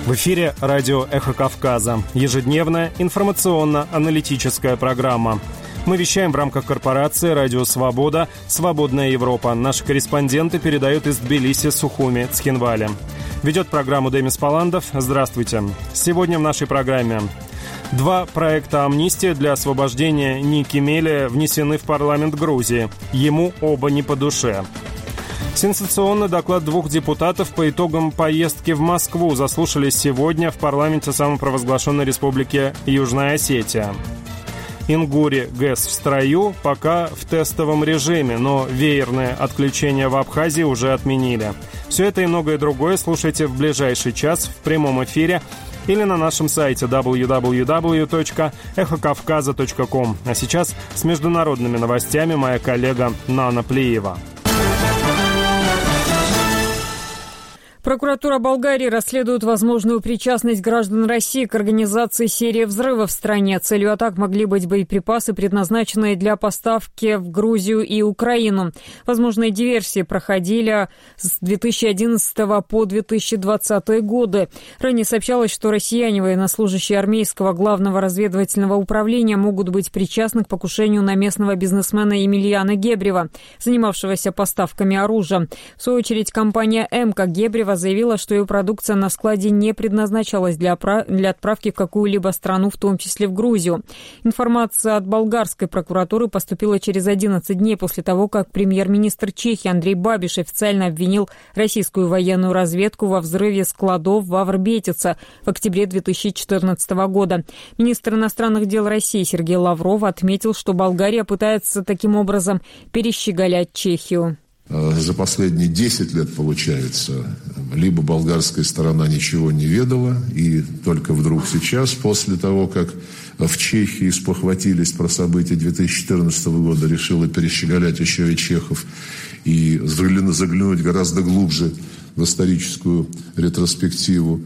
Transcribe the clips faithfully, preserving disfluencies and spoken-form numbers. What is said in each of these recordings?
В эфире радио «Эхо Кавказа». Ежедневная информационно-аналитическая программа. Мы вещаем в рамках корпорации «Радио Свобода», «Свободная Европа». Наши корреспонденты передают из Тбилиси, Сухуми, Цхинвали. Ведет программу Демис Паландов. Здравствуйте. Сегодня в нашей программе. Два проекта амнистии для освобождения Ники Мели внесены в парламент Грузии. Ему оба не по душе. Сенсационный доклад двух депутатов по итогам поездки в Москву заслушали сегодня в парламенте самопровозглашенной республики Южная Осетия. Ингури ГЭС в строю, пока в тестовом режиме, но веерное отключение в Абхазии уже отменили. Все это и многое другое слушайте в ближайший час в прямом эфире или на нашем сайте дабл ю дабл ю дабл ю точка эхо кавказа точка ком. А сейчас с международными новостями моя коллега Нана Плиева. Прокуратура Болгарии расследует возможную причастность граждан России к организации серии взрывов в стране. Целью атак могли быть боеприпасы, предназначенные для поставки в Грузию и Украину. Возможные диверсии проходили с две тысячи одиннадцатого по две тысячи двадцатый годы. Ранее сообщалось, что россияне, военнослужащие армейского главного разведывательного управления, могут быть причастны к покушению на местного бизнесмена Емельяна Гебрева, занимавшегося поставками оружия. В свою очередь, компания «Эмка» Гебрева заявила, что ее продукция на складе не предназначалась для, для отправки в какую-либо страну, в том числе в Грузию. Информация от болгарской прокуратуры поступила через одиннадцать дней после того, как премьер-министр Чехии Андрей Бабиш официально обвинил российскую военную разведку во взрыве складов в Аврбетице в октябре две тысячи четырнадцатого года. Министр иностранных дел России Сергей Лавров отметил, что Болгария пытается таким образом перещеголять Чехию. За последние десять лет, получается, либо болгарская сторона ничего не ведала, и только вдруг сейчас, после того, как в Чехии спохватились про события две тысячи четырнадцатого года, решила перещеголять еще и чехов и заглянуть гораздо глубже в историческую ретроспективу.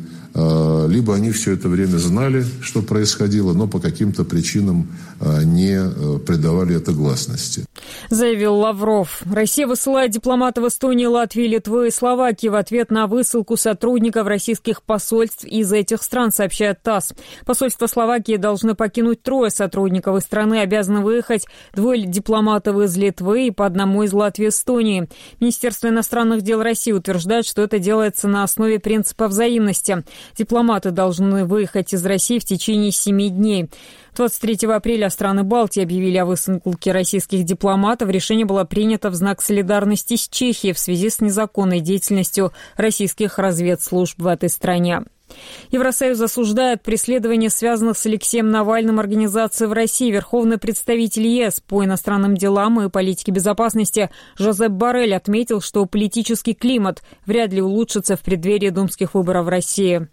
Либо они все это время знали, что происходило, но по каким-то причинам не придавали это гласности. Заявил Лавров. Россия высылает дипломатов Эстонии, Латвии, Литвы и Словакии в ответ на высылку сотрудников российских посольств из этих стран, сообщает ТАСС. Посольство Словакии должны покинуть трое сотрудников из страны, обязаны выехать двое дипломатов из Литвы и по одному из Латвии и Эстонии. Министерство иностранных дел России утверждает, что это делается на основе принципа взаимности. Дипломаты должны выехать из России в течение семи дней. двадцать третьего апреля страны Балтии объявили о высылке российских дипломатов. Решение было принято в знак солидарности с Чехией в связи с незаконной деятельностью российских разведслужб в этой стране. Евросоюз осуждает преследование связанных с Алексеем Навальным организаций в России. Верховный представитель ЕС по иностранным делам и политике безопасности Жозеп Боррель отметил, что политический климат вряд ли улучшится в преддверии думских выборов в России.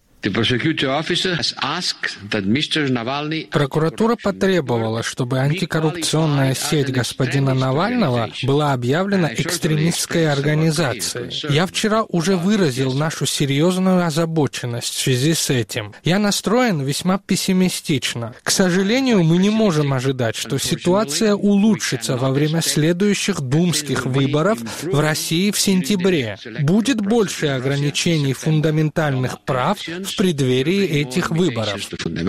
Прокуратура потребовала, чтобы антикоррупционная сеть господина Навального была объявлена экстремистской организацией. Я вчера уже выразил нашу серьезную озабоченность в связи с этим. Я настроен весьма пессимистично. К сожалению, мы не можем ожидать, что ситуация улучшится во время следующих думских выборов в России в сентябре. Будет больше ограничений фундаментальных прав в преддверии этих выборов.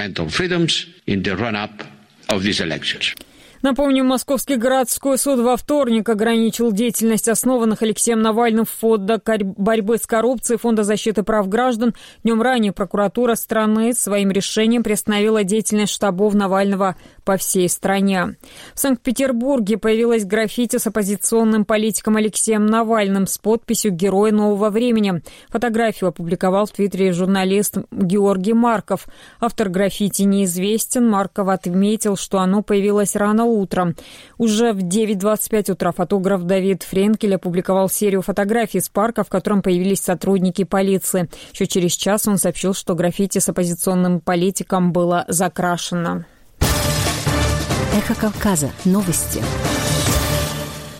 Напомню, Московский городской суд во вторник ограничил деятельность основанных Алексеем Навальным Фонда борьбы с коррупцией, Фонда защиты прав граждан. Днем ранее прокуратура страны своим решением приостановила деятельность штабов Навального по всей стране. В Санкт-Петербурге появилась граффити с оппозиционным политиком Алексеем Навальным с подписью «Герой нового времени». Фотографию опубликовал в Твиттере журналист Георгий Марков. Автор граффити неизвестен. Марков отметил, что оно появилось рано утром. Уже в девять двадцать пять утра фотограф Давид Френкель опубликовал серию фотографий из парка, в котором появились сотрудники полиции. Еще через час он сообщил, что граффити с оппозиционным политиком было закрашено. Эхо Кавказа. Новости.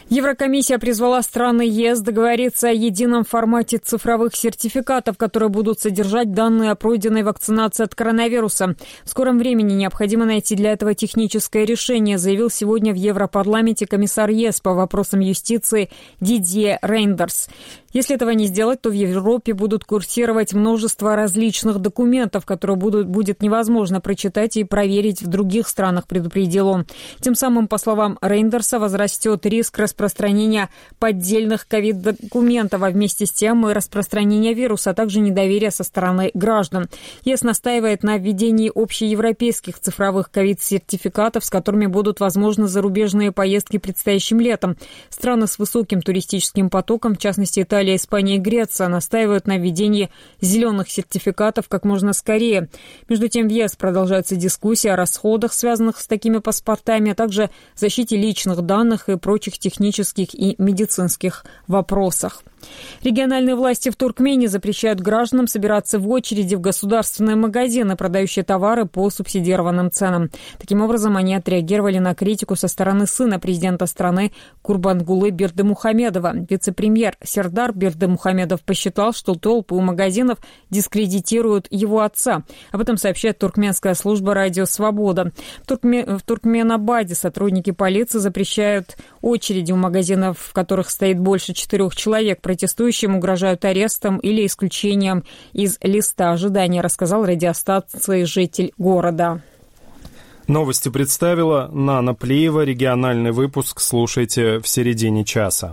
Еврокомиссия призвала страны ЕС договориться о едином формате цифровых сертификатов, которые будут содержать данные о пройденной вакцинации от коронавируса. В скором времени необходимо найти для этого техническое решение, заявил сегодня в Европарламенте комиссар ЕС по вопросам юстиции Дидье Рейндерс. Если этого не сделать, то в Европе будут курсировать множество различных документов, которые будут, будет невозможно прочитать и проверить в других странах, предупредил он. Тем самым, по словам Рейндерса, возрастет риск распространения поддельных ковид-документов, а вместе с тем и распространения вируса, а также недоверия со стороны граждан. ЕС настаивает на введении общеевропейских цифровых ковид-сертификатов, с которыми будут возможны зарубежные поездки предстоящим летом. Страны с высоким туристическим потоком, в частности Италия, Испания и Греция, настаивают на введении зеленых сертификатов как можно скорее. Между тем в ЕС продолжается дискуссия о расходах, связанных с такими паспортами, а также защите личных данных и прочих технических и медицинских вопросах. Региональные власти в Туркмении запрещают гражданам собираться в очереди в государственные магазины, продающие товары по субсидированным ценам. Таким образом, они отреагировали на критику со стороны сына президента страны Курбангулы Бердымухамедова. Вице-премьер Сердар Бердымухамедов посчитал, что толпы у магазинов дискредитируют его отца. Об этом сообщает туркменская служба «Радио Свобода». В, Туркме... в Туркменабаде сотрудники полиции запрещают очереди у магазинов, в которых стоит больше четырех человек. Протестующим угрожают арестом или исключением из листа ожидания, рассказал радиостанции житель города. Новости представила Нана Плиева. Региональный выпуск слушайте в середине часа.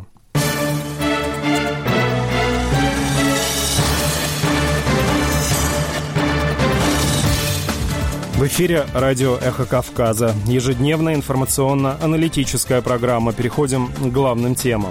В эфире радио «Эхо Кавказа». Ежедневная информационно-аналитическая программа. Переходим к главным темам.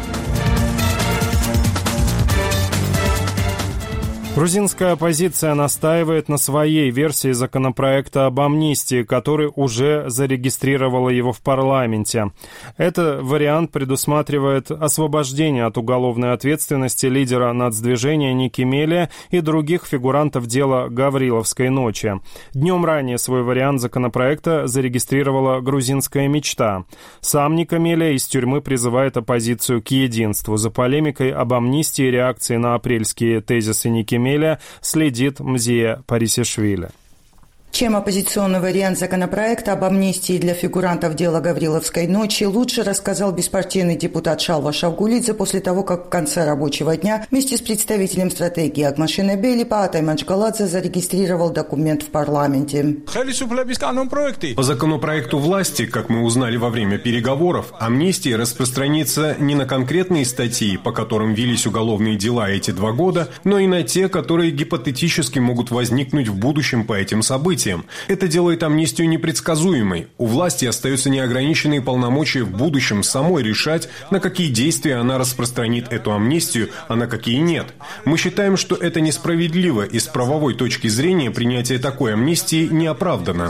Грузинская оппозиция настаивает на своей версии законопроекта об амнистии, который уже зарегистрировала его в парламенте. Этот вариант предусматривает освобождение от уголовной ответственности лидера нацдвижения Ники Мелия и других фигурантов дела Гавриловской ночи. Днем ранее свой вариант законопроекта зарегистрировала грузинская мечта. Сам Ника Мелия из тюрьмы призывает оппозицию к единству. За полемикой об амнистии и реакции на апрельские тезисы Ники Мелия следит Мзия Парисишвили. Чем оппозиционный вариант законопроекта об амнистии для фигурантов дела Гавриловской ночи, лучше рассказал беспартийный депутат Шалва Шавгулидзе после того, как в конце рабочего дня вместе с представителем стратегии Агмашина Бели Паатай Манчгаладзе зарегистрировал документ в парламенте. По законопроекту власти, как мы узнали во время переговоров, амнистия распространится не на конкретные статьи, по которым велись уголовные дела эти два года, но и на те, которые гипотетически могут возникнуть в будущем по этим событиям. Это делает амнистию непредсказуемой. У власти остаются неограниченные полномочия в будущем самой решать, на какие действия она распространит эту амнистию, а на какие нет. Мы считаем, что это несправедливо, и с правовой точки зрения принятие такой амнистии не оправдано.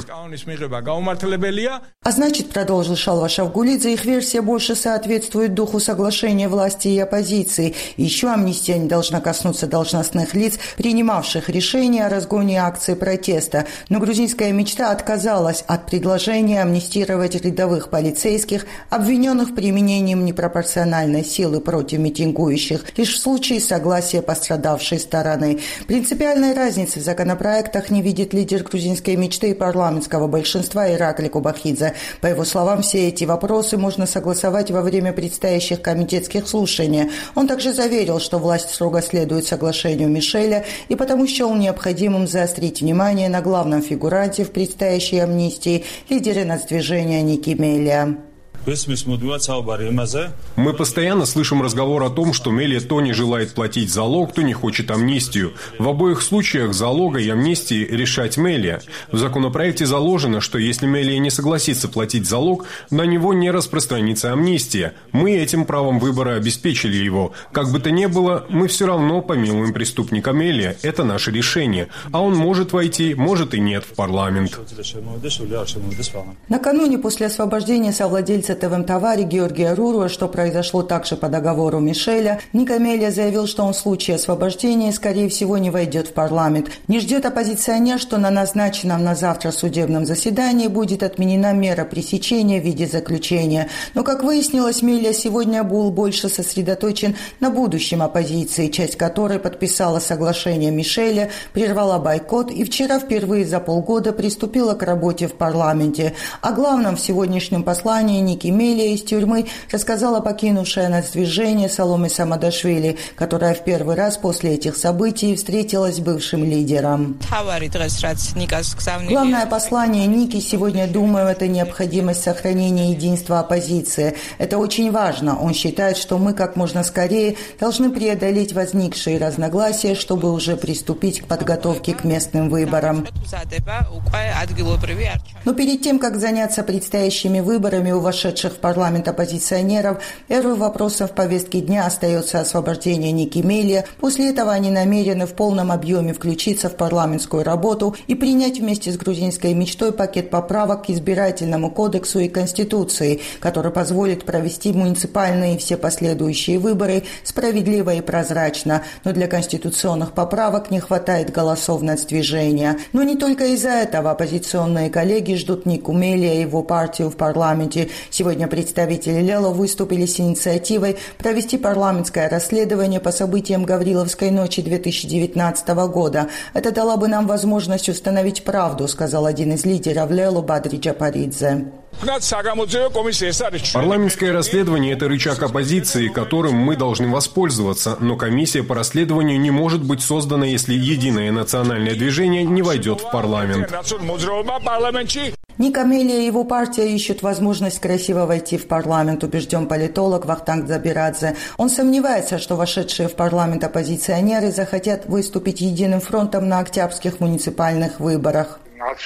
А значит, продолжил Шалва Шавгулидзе, их версия больше соответствует духу соглашения власти и оппозиции. Еще амнистия не должна коснуться должностных лиц, принимавших решения о разгоне акции протеста. Но грузинская мечта отказалась от предложения амнистировать рядовых полицейских, обвиненных в применении непропорциональной силы против митингующих, лишь в случае согласия пострадавшей стороны. Принципиальной разницы в законопроектах не видит лидер грузинской мечты и парламентского большинства Иракли Кубахидзе. По его словам, все эти вопросы можно согласовать во время предстоящих комитетских слушаний. Он также заверил, что власть строго следует соглашению Мишеля и потому счел необходимым заострить внимание на главном фигуранте в предстоящей амнистии, лидере нацдвижения Ники Мелия. Мы постоянно слышим разговор о том, что Мелия то не желает платить залог, то не хочет амнистию. В обоих случаях залога и амнистии решать Мелия. В законопроекте заложено, что если Мелия не согласится платить залог, на него не распространится амнистия. Мы этим правом выбора обеспечили его. Как бы то ни было, мы все равно помилуем преступника Мелия. Это наше решение. А он может войти, может и нет в парламент. Накануне после освобождения совладельца тридцатом товаре Георгия Руруа, что произошло также по договору Мишеля, Ник Мелия заявил, что он в случае освобождения, скорее всего, не войдет в парламент. Не ждет оппозиционер, что на назначенном на завтра судебном заседании будет отменена мера пресечения в виде заключения. Но, как выяснилось, Мелия сегодня был больше сосредоточен на будущем оппозиции, часть которой подписала соглашение Мишеля, прервала бойкот и вчера впервые за полгода приступила к работе в парламенте. О главном в сегодняшнем послании Ники Мелия из тюрьмы рассказала покинувшая нас движение Саломе Самадашвили, которая в первый раз после этих событий встретилась с бывшим лидером. Главное послание Ники сегодня, думаю, это необходимость сохранения единства оппозиции. Это очень важно. Он считает, что мы как можно скорее должны преодолеть возникшие разногласия, чтобы уже приступить к подготовке к местным выборам. Но перед тем, как заняться предстоящими выборами у вошедших в парламент оппозиционеров, первым вопросом в повестке дня остается освобождение Ники Мелия. После этого они намерены в полном объеме включиться в парламентскую работу и принять вместе с грузинской мечтой пакет поправок к избирательному кодексу и Конституции, который позволит провести муниципальные и все последующие выборы справедливо и прозрачно. Но для конституционных поправок не хватает голосов нацдвижения. Но не только из-за этого оппозиционные коллеги ждут Нику Мелия и его партию в парламенте. Сегодня представители Лело выступили с инициативой провести парламентское расследование по событиям Гавриловской ночи две тысячи девятнадцатого года. Это дало бы нам возможность установить правду, сказал один из лидеров Лело Бадри Джапаридзе. Парламентское расследование – это рычаг оппозиции, которым мы должны воспользоваться, но комиссия по расследованию не может быть создана, если единое национальное движение не войдет в парламент. Ника Мелия и его партия ищут возможность красиво войти в парламент, убежден политолог Вахтанг Дзабирадзе. Он сомневается, что вошедшие в парламент оппозиционеры захотят выступить единым фронтом на октябрьских муниципальных выборах.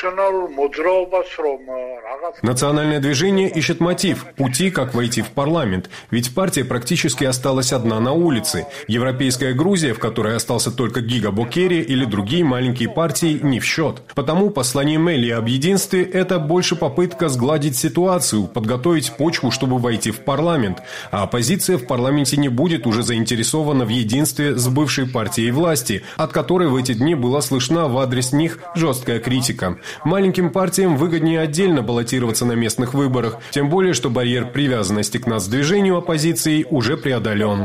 Национальное движение ищет мотив, пути, как войти в парламент. Ведь партия практически осталась одна на улице. Европейская Грузия, в которой остался только Гига Бокери или другие маленькие партии, не в счет. Потому послание Мелии об единстве – это больше попытка сгладить ситуацию, подготовить почву, чтобы войти в парламент. А оппозиция в парламенте не будет уже заинтересована в единстве с бывшей партией власти, от которой в эти дни была слышна в адрес них жесткая критика. Маленьким партиям выгоднее отдельно баллотироваться на местных выборах, тем более, что барьер привязанности к нацдвижению оппозиции уже преодолен.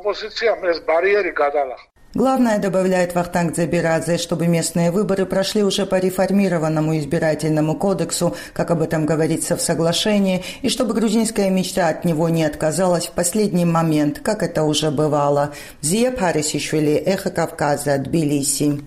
Главное, добавляет Вахтанг Дзабирадзе, чтобы местные выборы прошли уже по реформированному избирательному кодексу, как об этом говорится в соглашении, и чтобы грузинская мечта от него не отказалась в последний момент, как это уже бывало. Зия Парисишвили, Эхо Кавказа, Тбилиси.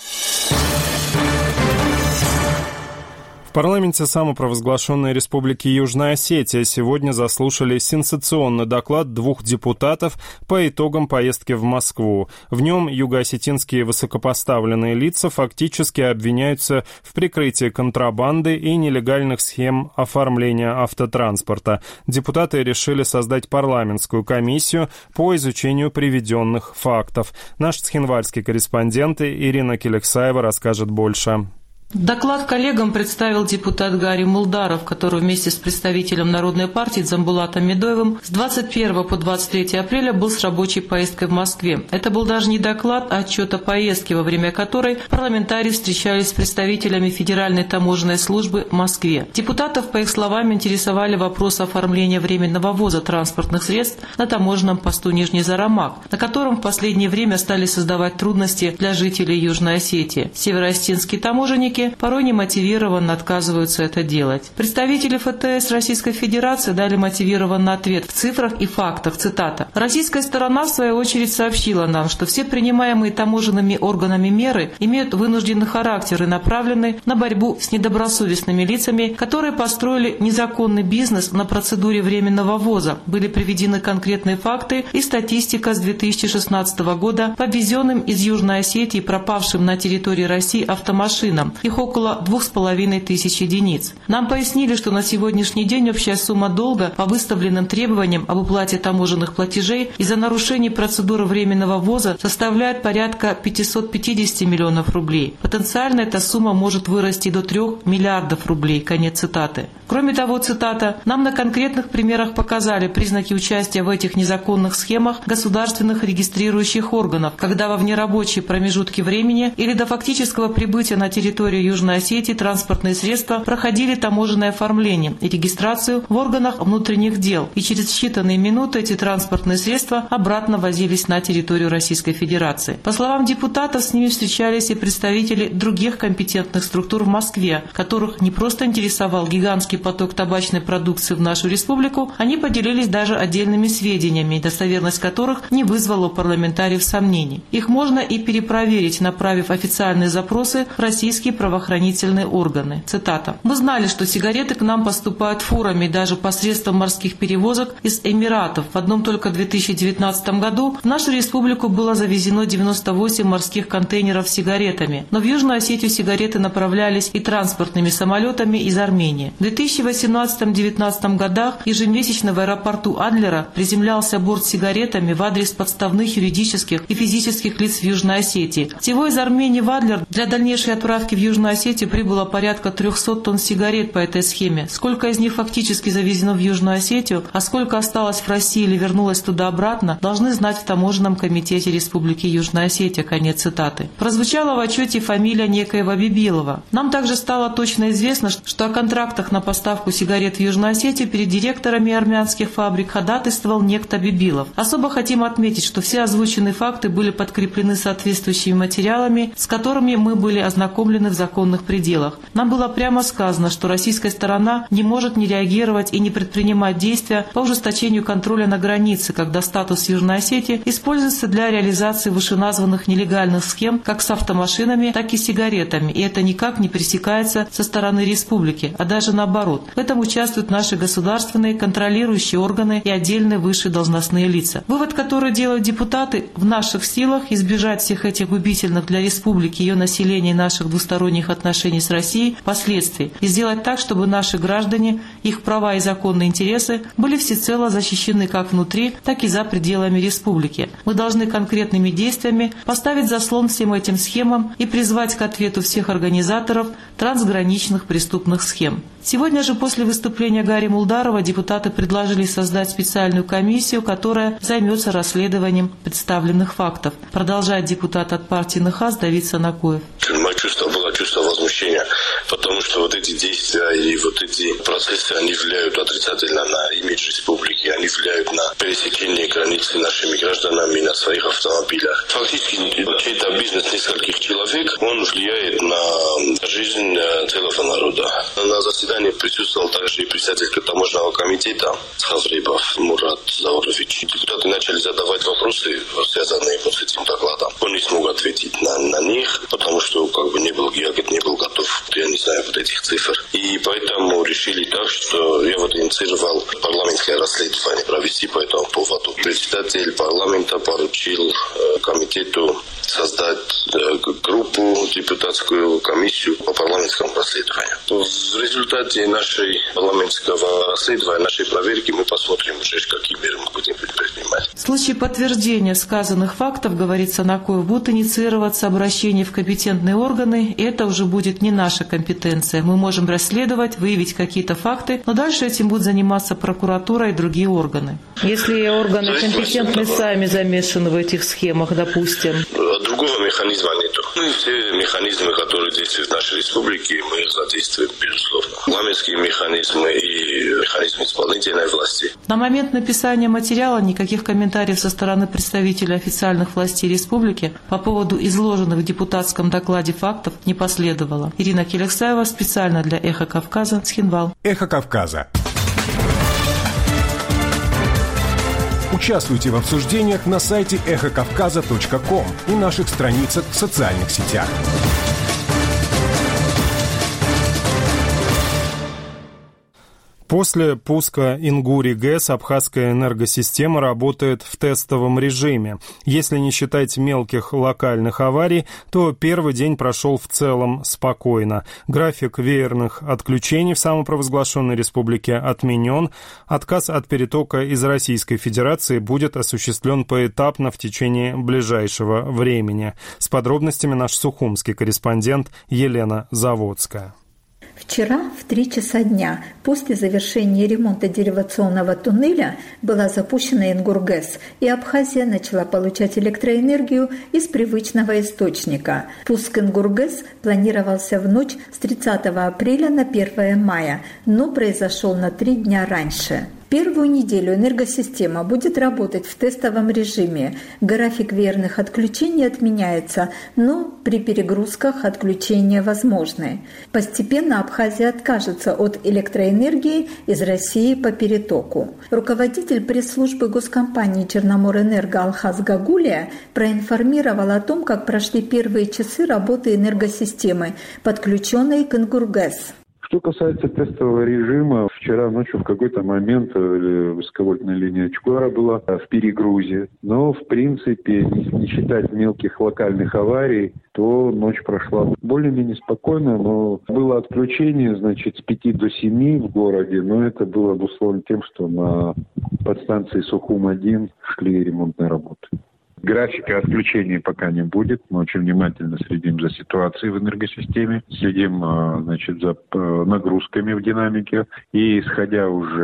В парламенте самопровозглашенной Республики Южная Осетия сегодня заслушали сенсационный доклад двух депутатов по итогам поездки в Москву. В нем югоосетинские высокопоставленные лица фактически обвиняются в прикрытии контрабанды и нелегальных схем оформления автотранспорта. Депутаты решили создать парламентскую комиссию по изучению приведенных фактов. Наш цхинвальский корреспондент Ирина Келексаева расскажет больше. Доклад коллегам представил депутат Гарри Мулдаров, который вместе с представителем Народной партии Дзамбулатом Медоевым с двадцать первого по двадцать третье апреля был с рабочей поездкой в Москве. Это был даже не доклад, а отчет о поездке, во время которой парламентарии встречались с представителями Федеральной таможенной службы в Москве. Депутатов, по их словам, интересовали вопросы оформления временного ввоза транспортных средств на таможенном посту Нижний Зарамак, на котором в последнее время стали создавать трудности для жителей Южной Осетии. Североосетинские таможенники порой немотивированно отказываются это делать. Представители ФТС Российской Федерации дали мотивированный ответ в цифрах и фактах. Цитата. «Российская сторона, в свою очередь, сообщила нам, что все принимаемые таможенными органами меры имеют вынужденный характер и направлены на борьбу с недобросовестными лицами, которые построили незаконный бизнес на процедуре временного ввоза. Были приведены конкретные факты и статистика с две тысячи шестнадцатого года по ввезенным из Южной Осетии пропавшим на территории России автомашинам. Их около двух с половиной тысяч единиц. Нам пояснили, что на сегодняшний день общая сумма долга по выставленным требованиям об уплате таможенных платежей из-за нарушений процедуры временного ввоза составляет порядка пятьсот пятьдесят миллионов рублей. Потенциально эта сумма может вырасти до трех миллиардов рублей». Конец цитаты. Кроме того, цитата, «нам на конкретных примерах показали признаки участия в этих незаконных схемах государственных регистрирующих органов, когда во внерабочие промежутки времени или до фактического прибытия на территорию Южной Осетии транспортные средства проходили таможенное оформление и регистрацию в органах внутренних дел, и через считанные минуты эти транспортные средства обратно возились на территорию Российской Федерации». По словам депутатов, с ними встречались и представители других компетентных структур в Москве, которых не просто интересовал гигантский поток табачной продукции в нашу республику, они поделились даже отдельными сведениями, достоверность которых не вызвала у парламентариев сомнений. Их можно и перепроверить, направив официальные запросы в российские правоохранительные органы. Цитата. «Мы знали, что сигареты к нам поступают фурами даже посредством морских перевозок из Эмиратов. В одном только две тысячи девятнадцатом году в нашу республику было завезено девяносто восемь морских контейнеров с сигаретами, но в Южную Осетию сигареты направлялись и транспортными самолетами из Армении. В две тысячи восемнадцатом — две тысячи девятнадцатом годах ежемесячно в аэропорту Адлера приземлялся борт с сигаретами в адрес подставных юридических и физических лиц в Южной Осетии. Всего из Армении в Адлер для дальнейшей отправки в Южную Осетию прибыло порядка трехсот тонн сигарет по этой схеме. Сколько из них фактически завезено в Южную Осетию, а сколько осталось в России или вернулось туда-обратно, должны знать в Таможенном комитете Республики Южная Осетия». Конец цитаты. Прозвучала в отчете фамилия некоего Бибилова. Нам также стало точно известно, что о контрактах на поставку сигарет в Южную Осетию перед директорами армянских фабрик ходатайствовал некто Бибилов. Особо хотим отметить, что все озвученные факты были подкреплены соответствующими материалами, с которыми мы были ознакомлены в законных пределах. Нам было прямо сказано, что российская сторона не может не реагировать и не предпринимать действия по ужесточению контроля на границе, когда статус Южной Осетии используется для реализации вышеназванных нелегальных схем как с автомашинами, так и с сигаретами, и это никак не пресекается со стороны республики, а даже наоборот. В этом участвуют наши государственные контролирующие органы и отдельные высшие должностные лица. Вывод, который делают депутаты: в наших силах избежать всех этих губительных для республики, ее населения и наших двусторонних отношений с Россией последствий и сделать так, чтобы наши граждане, их права и законные интересы были всецело защищены как внутри, так и за пределами республики. Мы должны конкретными действиями поставить заслон всем этим схемам и призвать к ответу всех организаторов трансграничных преступных схем. Сегодня же после выступления Гарри Мулдарова депутаты предложили создать специальную комиссию, которая займется расследованием представленных фактов. Продолжает депутат от партии НХАС Давид Санакоев. Мое чувство было чувство возмущения, потому что вот эти действия и вот эти процессы, они влияют отрицательно на имидж республики, они влияют на пересечение границы нашими гражданами на своих автомобилях. Фактически чей-то бизнес нескольких человек, он влияет на жизнь целого народа. На заседании присутствовал также и председатель таможенного комитета Хазрибов Мурат Заурович. Депутаты начали задавать вопросы, связанные вот с этим докладом. Он не смог ответить на, на них, потому что как бы не был, я не был готов, я не знаю вот этих цифр. И поэтому решили так, что я вот инициировал парламентское расследование провести по этому поводу. Председатель парламента поручил э, комитету создать э, группу, депутатскую комиссию по парламентскому расследованию. В результате нашей парламентского расследования, нашей проверки мы посмотрим уже, какие меры мы будем предпринимать. В случае подтверждения сказанных фактов, говорит Санакоев, будут инициироваться обращения в компетентные органы, и это уже будет не наша компетенция. Мы можем расследовать, выявить какие-то факты, но дальше этим будут заниматься прокуратура и другие органы. Если органы компетентные сами замешаны в этих схемах, допустим. Другого механизма нету. Мы все механизмы, которые действуют в нашей республике, мы их задействуем, безусловно. Парламентские механизмы и механизмы исполнительной власти. На момент написания материала никаких комментариев со стороны представителей официальных властей республики по поводу изложенных в депутатском докладе фактов не последовало. Ирина Келексаева специально для «Эхо Кавказа», Цхинвал. «Эхо Кавказа». Участвуйте в обсуждениях на сайте эхо кавказа точка ком и наших страницах в социальных сетях. После пуска Ингури-ГЭС абхазская энергосистема работает в тестовом режиме. Если не считать мелких локальных аварий, то первый день прошел в целом спокойно. График веерных отключений в самопровозглашенной республике отменен. Отказ от перетока из Российской Федерации будет осуществлен поэтапно в течение ближайшего времени. С подробностями наш сухумский корреспондент Елена Заводская. Вчера в три часа дня после завершения ремонта деривационного туннеля была запущена Ингургэс, и Абхазия начала получать электроэнергию из привычного источника. Пуск Ингургэс планировался в ночь с тридцатого апреля на первое мая, но произошел на три дня раньше. Первую неделю энергосистема будет работать в тестовом режиме. График веерных отключений отменяется, но при перегрузках отключения возможны. Постепенно Абхазия откажется от электроэнергии из России по перетоку. Руководитель пресс-службы госкомпании «Черноморэнерго» Алхаз Гагулия проинформировал о том, как прошли первые часы работы энергосистемы, подключенной к Ингургэс. Что касается тестового режима, вчера ночью в какой-то момент высоковольтная линия Чукара была в перегрузе. Но, в принципе, не считать мелких локальных аварий, то ночь прошла более-менее спокойно, но было отключение, значит, с пяти до семи в городе, но это было обусловлено тем, что на подстанции Сухум один шли ремонтные работы. Графика отключения пока не будет. Мы очень внимательно следим за ситуацией в энергосистеме, следим, значит, за нагрузками в динамике. И, исходя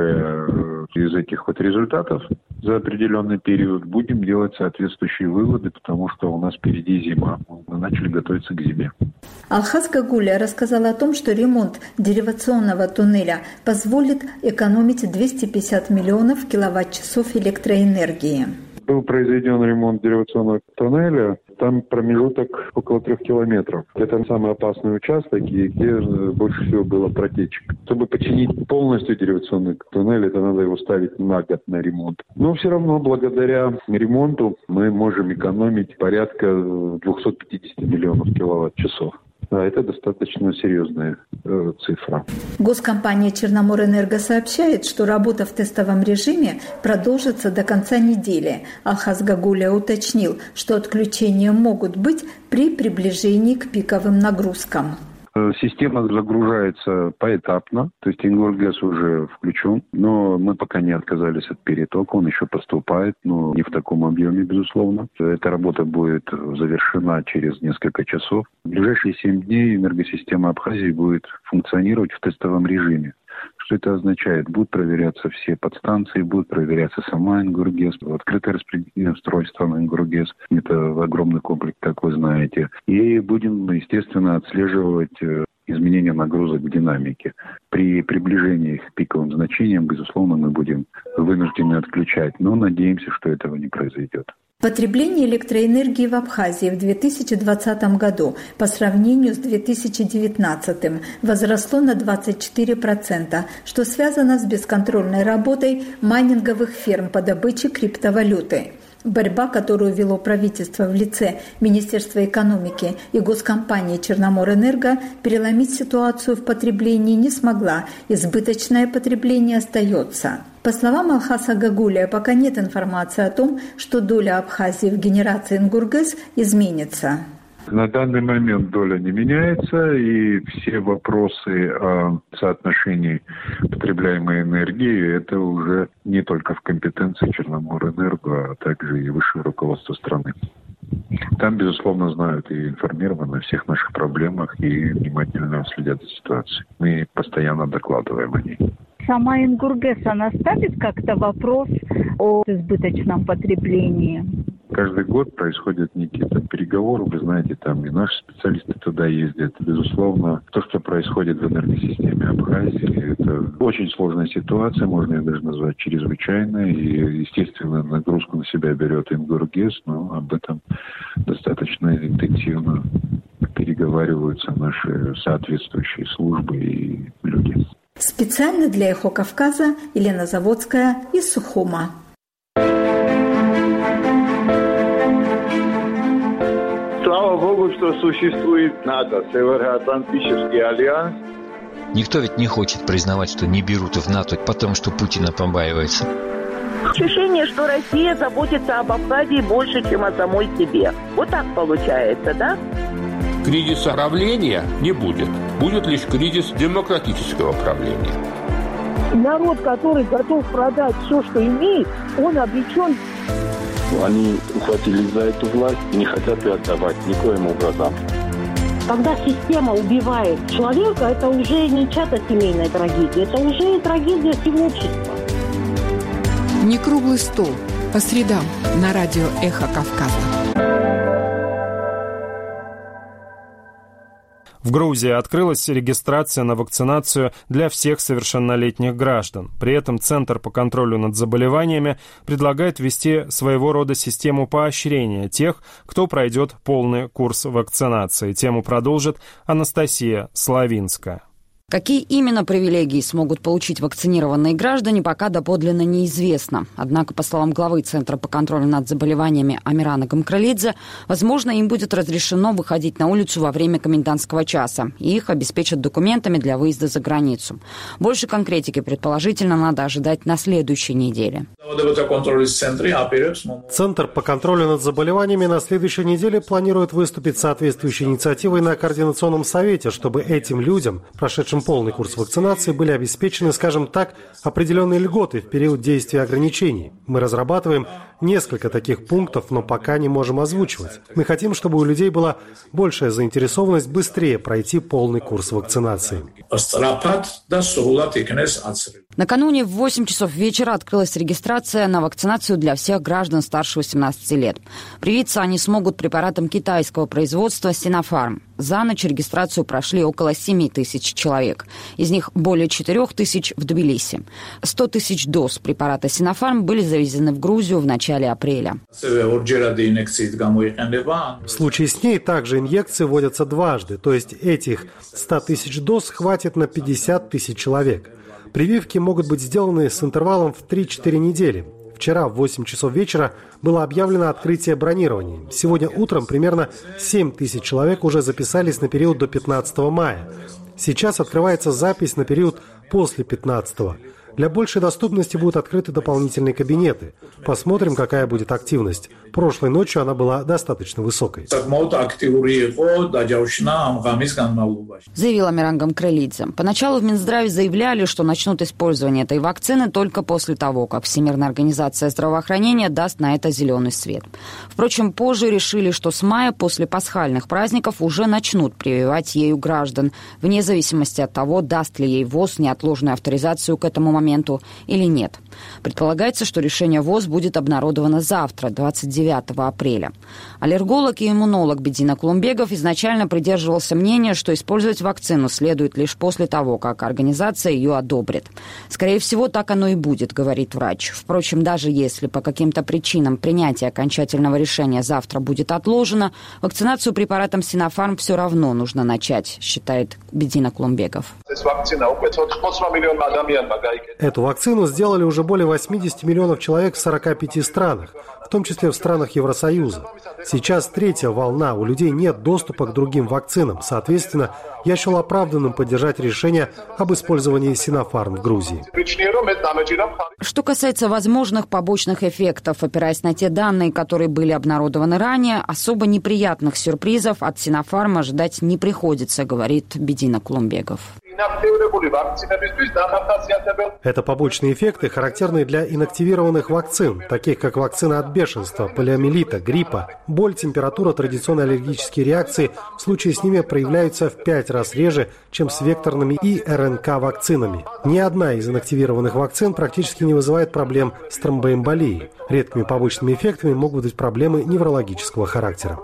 уже из этих вот результатов за определенный период, будем делать соответствующие выводы, потому что у нас впереди зима. Мы начали готовиться к зиме. Алхаз Гагулия рассказал о том, что ремонт деривационного туннеля позволит экономить двести пятьдесят миллионов киловатт-часов электроэнергии. Был произведен ремонт деривационного туннеля. Там промежуток около трех километров. Это самый опасный участок, и где больше всего было протечек. Чтобы починить полностью деривационный туннель, это надо его ставить на год на ремонт. Но все равно, благодаря ремонту, мы можем экономить порядка двести пятьдесят миллионов киловатт-часов. А это достаточно серьезная э, цифра. Госкомпания «Черноморэнерго» сообщает, что работа в тестовом режиме продолжится до конца недели. Алхаз Гагулия уточнил, что отключения могут быть при приближении к пиковым нагрузкам. Система загружается поэтапно, то есть Ингургэс уже включен, но мы пока не отказались от перетока, он еще поступает, но не в таком объеме, безусловно. Эта работа будет завершена через несколько часов. В ближайшие семь дней энергосистема Абхазии будет функционировать в тестовом режиме. Что это означает? Будут проверяться все подстанции, будет проверяться сама Ингургэс, открытое распределительное устройство на Ингургэс. Это огромный комплекс, как вы знаете. И будем, естественно, отслеживать изменения нагрузок в динамике. При приближении к пиковым значениям, безусловно, мы будем вынуждены отключать, но надеемся, что этого не произойдет. Потребление электроэнергии в Абхазии в две тысячи двадцатом году по сравнению с две тысячи девятнадцатым возросло на двадцать четыре процента, что связано с бесконтрольной работой майнинговых ферм по добыче криптовалюты. Борьба, которую вело правительство в лице Министерства экономики и госкомпании «Черноморэнерго», переломить ситуацию в потреблении не смогла. Избыточное потребление остается. По словам Алхаза Гагулия, пока нет информации о том, что доля Абхазии в генерации Ингургэс изменится. На данный момент доля не меняется, и все вопросы о соотношении потребляемой энергии – это уже не только в компетенции Черноморэнерго, а также и высшего руководства страны. Там, безусловно, знают и информированы о всех наших проблемах и внимательно следят за ситуацией. Мы постоянно докладываем о ней. Сама Ингургэс, она ставит как-то вопрос о избыточном потреблении? Каждый год происходят некие там переговоры, вы знаете, там и наши специалисты туда ездят. Безусловно, то, что происходит в энергосистеме Абхазии, это очень сложная ситуация, можно ее даже назвать чрезвычайной. И, естественно, нагрузку на себя берет Ингургэс, но об этом достаточно интенсивно переговариваются наши соответствующие службы и люди. Специально для «Эхо Кавказа» Елена Заводская из Сухума. Слава Богу, что существует НАТО, Североатлантический альянс. Никто ведь не хочет признавать, что не берут в НАТО, потому что Путина побаивается. Ощущение, что Россия заботится об Абхазии больше, чем о самой себе. Вот так получается, да? Кризиса правления не будет. Будет лишь кризис демократического правления. Народ, который готов продать все, что имеет, он обречен. Они ухватились за эту власть и не хотят ее отдавать никоим образом. Когда система убивает человека, это уже не чья-то семейная трагедия, это уже трагедия всего общества. Не круглый стол. По средам на радио «Эхо Кавказа». В Грузии открылась регистрация на вакцинацию для всех совершеннолетних граждан. При этом Центр по контролю над заболеваниями предлагает ввести своего рода систему поощрения тех, кто пройдет полный курс вакцинации. Тему продолжит Анастасия Славинская. Какие именно привилегии смогут получить вакцинированные граждане, пока доподлинно неизвестно. Однако, по словам главы Центра по контролю над заболеваниями Амирана Гамкралидзе, возможно, им будет разрешено выходить на улицу во время комендантского часа, и их обеспечат документами для выезда за границу. Больше конкретики, предположительно, надо ожидать на следующей неделе. Центр по контролю над заболеваниями на следующей неделе планирует выступить с соответствующей инициативой на Координационном совете, чтобы этим людям, прошедшим полный курс вакцинации, были обеспечены, скажем так, определенные льготы в период действия ограничений. Мы разрабатываем несколько таких пунктов, но пока не можем озвучивать. Мы хотим, чтобы у людей была большая заинтересованность быстрее пройти полный курс вакцинации. Накануне в восемь часов вечера открылась регистрация на вакцинацию для всех граждан старше восемнадцати лет. Привиться они смогут препаратом китайского производства Sinopharm. За ночь регистрацию прошли около семи тысяч человек. Из них более четырех тысяч в Тбилиси. сто тысяч доз препарата Sinopharm были завезены в Грузию в начале апреля. В случае с ней также инъекции вводятся дважды, то есть этих ста тысяч доз хватит на пятьдесят тысяч человек. Прививки могут быть сделаны с интервалом в три-четыре недели. Вчера в восемь часов вечера было объявлено открытие бронирования. Сегодня утром примерно семь тысяч человек уже записались на период до пятнадцатого мая. Сейчас открывается запись на период после пятнадцатого. Для большей доступности будут открыты дополнительные кабинеты. Посмотрим, какая будет активность. Прошлой ночью она была достаточно высокой. Заявил Амиран Гамкралидзе. Поначалу в Минздраве заявляли, что начнут использование этой вакцины только после того, как Всемирная организация здравоохранения даст на это зеленый свет. Впрочем, позже решили, что с мая после пасхальных праздников уже начнут прививать ею граждан, вне зависимости от того, даст ли ей ВОЗ неотложную авторизацию к этому моменту или нет. Предполагается, что решение ВОЗ будет обнародовано завтра, двадцать девятого апреля. Аллерголог и иммунолог Бедина Кулумбегов изначально придерживался мнения, что использовать вакцину следует лишь после того, как организация ее одобрит. Скорее всего, так оно и будет, говорит врач. Впрочем, даже если по каким-то причинам принятие окончательного решения завтра будет отложено, вакцинацию препаратом Sinopharm все равно нужно начать, считает Бедина Кулумбегов. Эту вакцину сделали уже более восьмидесяти миллионов человек в сорока пяти странах, в том числе в странах Евросоюза. Сейчас третья волна, у людей нет доступа к другим вакцинам. Соответственно, я счел оправданным поддержать решение об использовании Sinopharm в Грузии. Что касается возможных побочных эффектов, опираясь на те данные, которые были обнародованы ранее, особо неприятных сюрпризов от Sinopharm ожидать не приходится, говорит Бедина Кулумбегов. Это побочные эффекты, характерные для инактивированных вакцин, таких как вакцина от бешенства, полиомиелита, гриппа. Боль, температура, традиционные аллергические реакции в случае с ними проявляются в пять раз реже, чем с векторными и РНК-вакцинами. Ни одна из инактивированных вакцин практически не вызывает проблем с тромбоэмболией. Редкими побочными эффектами могут быть проблемы неврологического характера.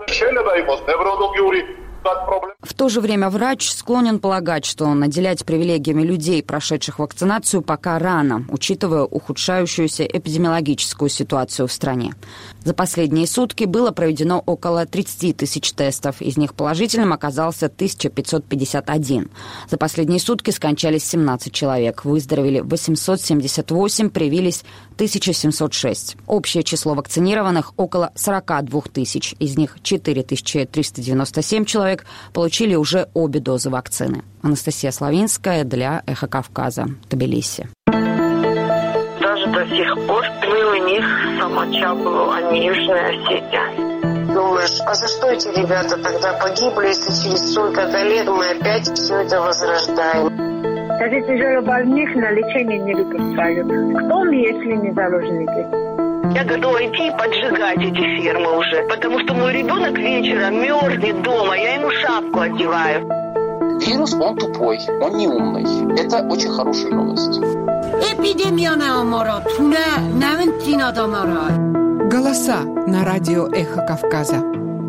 В то же время врач склонен полагать, что наделять привилегиями людей, прошедших вакцинацию, пока рано, учитывая ухудшающуюся эпидемиологическую ситуацию в стране. За последние сутки было проведено около тридцати тысяч тестов, из них положительным оказался тысяча пятьсот пятьдесят один. За последние сутки скончались семнадцать человек, выздоровели восемьсот семьдесят восемь, привились тысяча семьсот шесть. Общее число вакцинированных около сорока двух тысяч, из них четыре тысячи триста девяносто семь человек получили уже обе дозы вакцины. Анастасия Славинская для «Эхо Кавказа», Тбилиси. Даже до сих пор мы у них Самачаблу, а не Южная Осетия. Думаешь, а за что эти ребята тогда погибли, если через столько-то лет мы опять все это возрождаем? Кстати, тяжело больных на лечение не выпускают. Кто мы, если не заложники? Я готова идти и поджигать эти фермы уже, потому что мой ребенок вечером мерзнет дома, я ему шапку одеваю. Вирус, он тупой, он не умный. Это очень хорошая новость. Голоса на радио «Эхо Кавказа».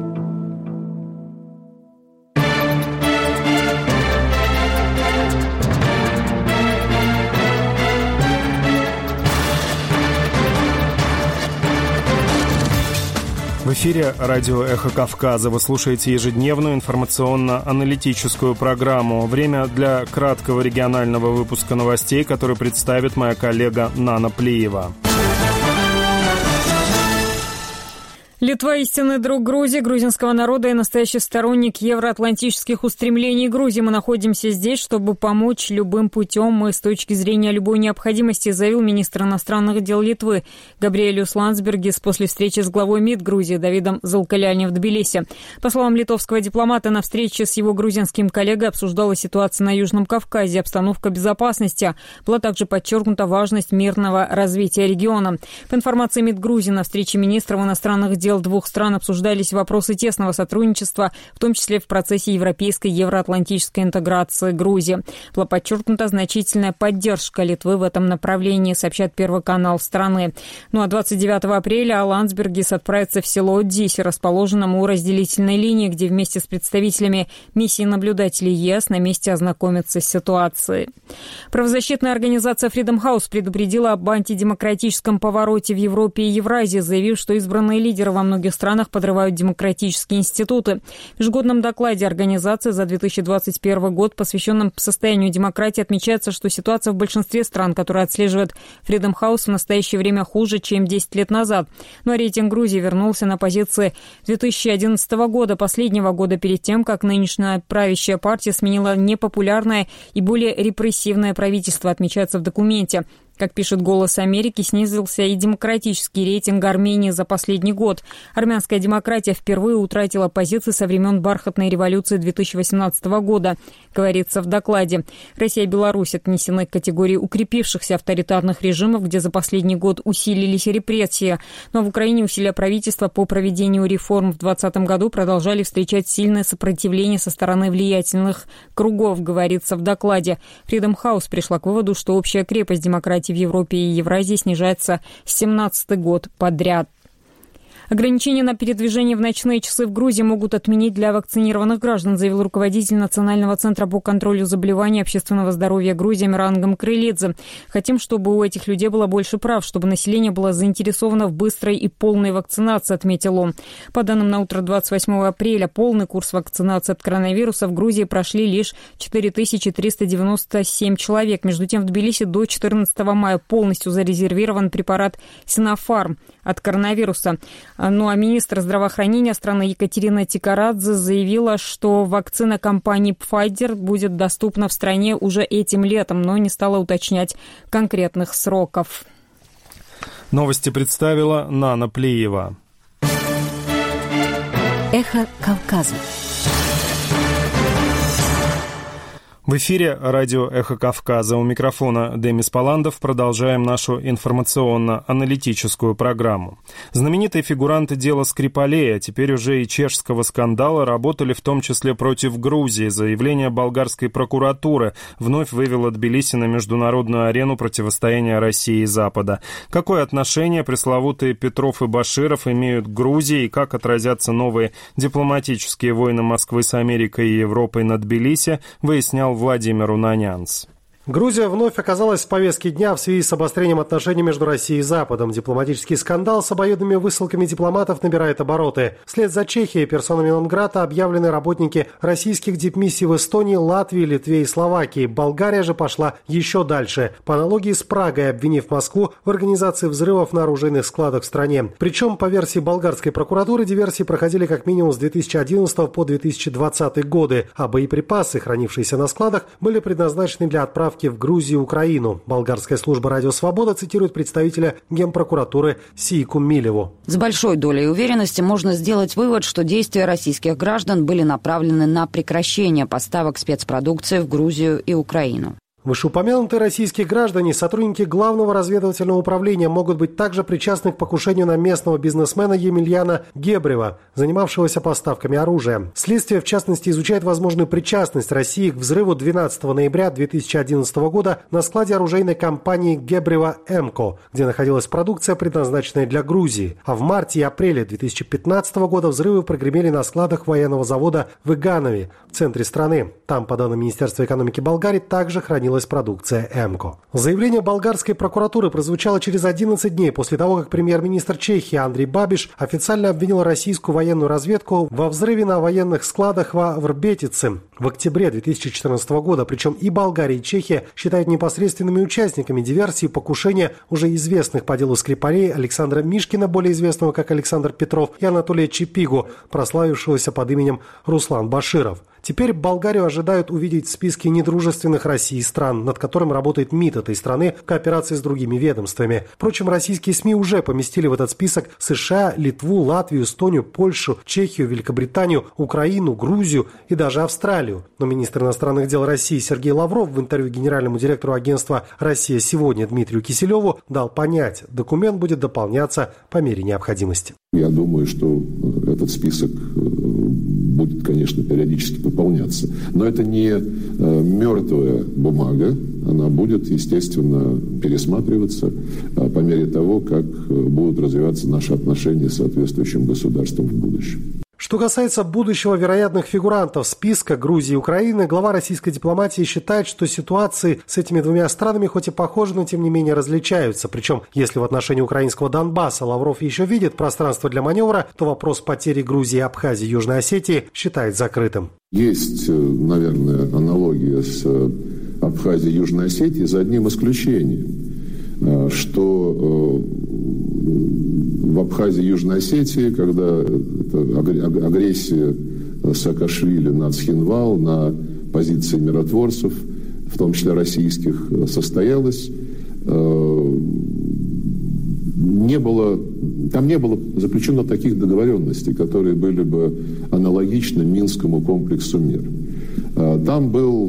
В эфире радио «Эхо Кавказа». Вы слушаете ежедневную информационно-аналитическую программу. Время для краткого регионального выпуска новостей, который представит моя коллега Нана Плиева. Литва – истинный друг Грузии, грузинского народа и настоящий сторонник евроатлантических устремлений Грузии. Мы находимся здесь, чтобы помочь любым путем и с точки зрения любой необходимости, заявил министр иностранных дел Литвы Габриэлиус Ландсбергис после встречи с главой МИД Грузии Давидом Залкаляни в Тбилиси. По словам литовского дипломата, на встрече с его грузинским коллегой обсуждалась ситуация на Южном Кавказе, обстановка безопасности. Была также подчеркнута важность мирного развития региона. По информации МИД Грузии, на встрече министров иностранных дел двух стран обсуждались вопросы тесного сотрудничества, в том числе в процессе европейской евроатлантической интеграции Грузии. Была подчеркнута значительная поддержка Литвы в этом направлении, сообщает Первый канал страны. Ну а двадцать девятого апреля Ландсбергис отправится в село Диси, расположенном у разделительной линии, где вместе с представителями миссии наблюдателей ЕС на месте ознакомиться с ситуацией. Правозащитная организация Freedom House предупредила об антидемократическом повороте в Европе и Евразии, заявив, что избранные лидеры во многих странах подрывают демократические институты. В ежегодном докладе организации за две тысячи двадцать первый год, посвященном состоянию демократии, отмечается, что ситуация в большинстве стран, которые отслеживают Freedom House, в настоящее время хуже, чем десять лет назад. Ну а рейтинг Грузии вернулся на позиции две тысячи одиннадцатого года, последнего года перед тем, как нынешняя правящая партия сменила непопулярное и более репрессивное правительство, отмечается в документе. Как пишет «Голос Америки», снизился и демократический рейтинг Армении за последний год. Армянская демократия впервые утратила позиции со времен бархатной революции две тысячи восемнадцатого года, говорится в докладе. Россия и Беларусь отнесены к категории укрепившихся авторитарных режимов, где за последний год усилились репрессии. Но в Украине усилия правительства по проведению реформ в двадцатом году продолжали встречать сильное сопротивление со стороны влиятельных кругов, говорится в докладе. Freedom House пришла к выводу, что общая крепость демократии в Европе и Евразии снижается с семнадцатый год подряд. Ограничения на передвижение в ночные часы в Грузии могут отменить для вакцинированных граждан, заявил руководитель Национального центра по контролю заболеваний и общественного здоровья Грузии Мирангам Крылидзе. Хотим, чтобы у этих людей было больше прав, чтобы население было заинтересовано в быстрой и полной вакцинации, отметил он. По данным на утро двадцать восьмого апреля, полный курс вакцинации от коронавируса в Грузии прошли лишь четыре тысячи триста девяносто семь человек. Между тем, в Тбилиси до четырнадцатого мая полностью зарезервирован препарат Синофарм от коронавируса. Ну а министр здравоохранения страны Екатерина Тикарадзе заявила, что вакцина компании Pfizer будет доступна в стране уже этим летом, но не стала уточнять конкретных сроков. Новости представила Нана Плиева. Эхо Кавказа. В эфире радио «Эхо Кавказа». У микрофона Демис Паландов. Продолжаем нашу информационно-аналитическую программу. Знаменитые фигуранты дела Скрипалей, а теперь уже и чешского скандала, работали в том числе против Грузии. Заявление болгарской прокуратуры вновь вывело Тбилиси на международную арену противостояния России и Запада. Какое отношение пресловутые Петров и Баширов имеют к Грузии и как отразятся новые дипломатические войны Москвы с Америкой и Европой на Тбилиси, выяснял Владимир Унанянц. Грузия вновь оказалась в повестке дня в связи с обострением отношений между Россией и Западом. Дипломатический скандал с обоюдными высылками дипломатов набирает обороты. Вслед за Чехией персонами нон-грата объявлены работники российских дипмиссий в Эстонии, Латвии, Литве и Словакии. Болгария же пошла еще дальше, по аналогии с Прагой, обвинив Москву в организации взрывов на оружейных складах в стране. Причем, по версии болгарской прокуратуры, диверсии проходили как минимум с две тысячи одиннадцатого по две тысячи двадцатый годы, а боеприпасы, хранившиеся на складах, были предназначены для отправки в Грузию и Украину. Болгарская служба «Радио Свобода» цитирует представителя Генпрокуратуры Сийку Милеву. С большой долей уверенности можно сделать вывод, что действия российских граждан были направлены на прекращение поставок спецпродукции в Грузию и Украину. Вышеупомянутые российские граждане, сотрудники Главного разведывательного управления, могут быть также причастны к покушению на местного бизнесмена Емельяна Гебрева, занимавшегося поставками оружия. Следствие, в частности, изучает возможную причастность России к взрыву двенадцатого ноября две тысячи одиннадцатого года на складе оружейной компании Гебрева «Эмко», где находилась продукция, предназначенная для Грузии. А в марте и апреле две тысячи пятнадцатого года взрывы прогремели на складах военного завода в Иганове, в центре страны. Там, по данным Министерства экономики Болгарии, также хранилась продукция «Эмко». Заявление болгарской прокуратуры прозвучало через одиннадцать дней после того, как премьер-министр Чехии Андрей Бабиш официально обвинил российскую военную разведку во взрыве на военных складах во Врбетице в октябре две тысячи четырнадцатого года. Причем и Болгария, и Чехия считают непосредственными участниками диверсии и покушения уже известных по делу Скрипалей Александра Мишкина, более известного как Александр Петров, и Анатолия Чипигу, прославившегося под именем Руслан Баширов. Теперь Болгарию ожидают увидеть в списке недружественных России стран, над которым работает МИД этой страны в кооперации с другими ведомствами. Впрочем, российские СМИ уже поместили в этот список США, Литву, Латвию, Эстонию, Польшу, Чехию, Великобританию, Украину, Грузию и даже Австралию. Но министр иностранных дел России Сергей Лавров в интервью генеральному директору агентства «Россия сегодня» Дмитрию Киселеву дал понять, документ будет дополняться по мере необходимости. Я думаю, что этот список будет, конечно, периодически пополняться. Но это не мертвая бумага. Она будет, естественно, пересматриваться по мере того, как будут развиваться наши отношения с соответствующим государством в будущем. Что касается будущего вероятных фигурантов списка Грузии и Украины, глава российской дипломатии считает, что ситуации с этими двумя странами хоть и похожи, но тем не менее различаются. Причем, если в отношении украинского Донбасса Лавров еще видит пространство для маневра, то вопрос потери Грузии, Абхазии и Южной Осетии считает закрытым. Есть, наверное, аналогия с Абхазией и Южной Осетией за одним исключением, что в Абхазии и Южной Осетии, когда агрессия Саакашвили на Цхинвал, на позиции миротворцев, в том числе российских, состоялась, не было, там не было заключено таких договоренностей, которые были бы аналогичны Минскому комплексу мер. Там был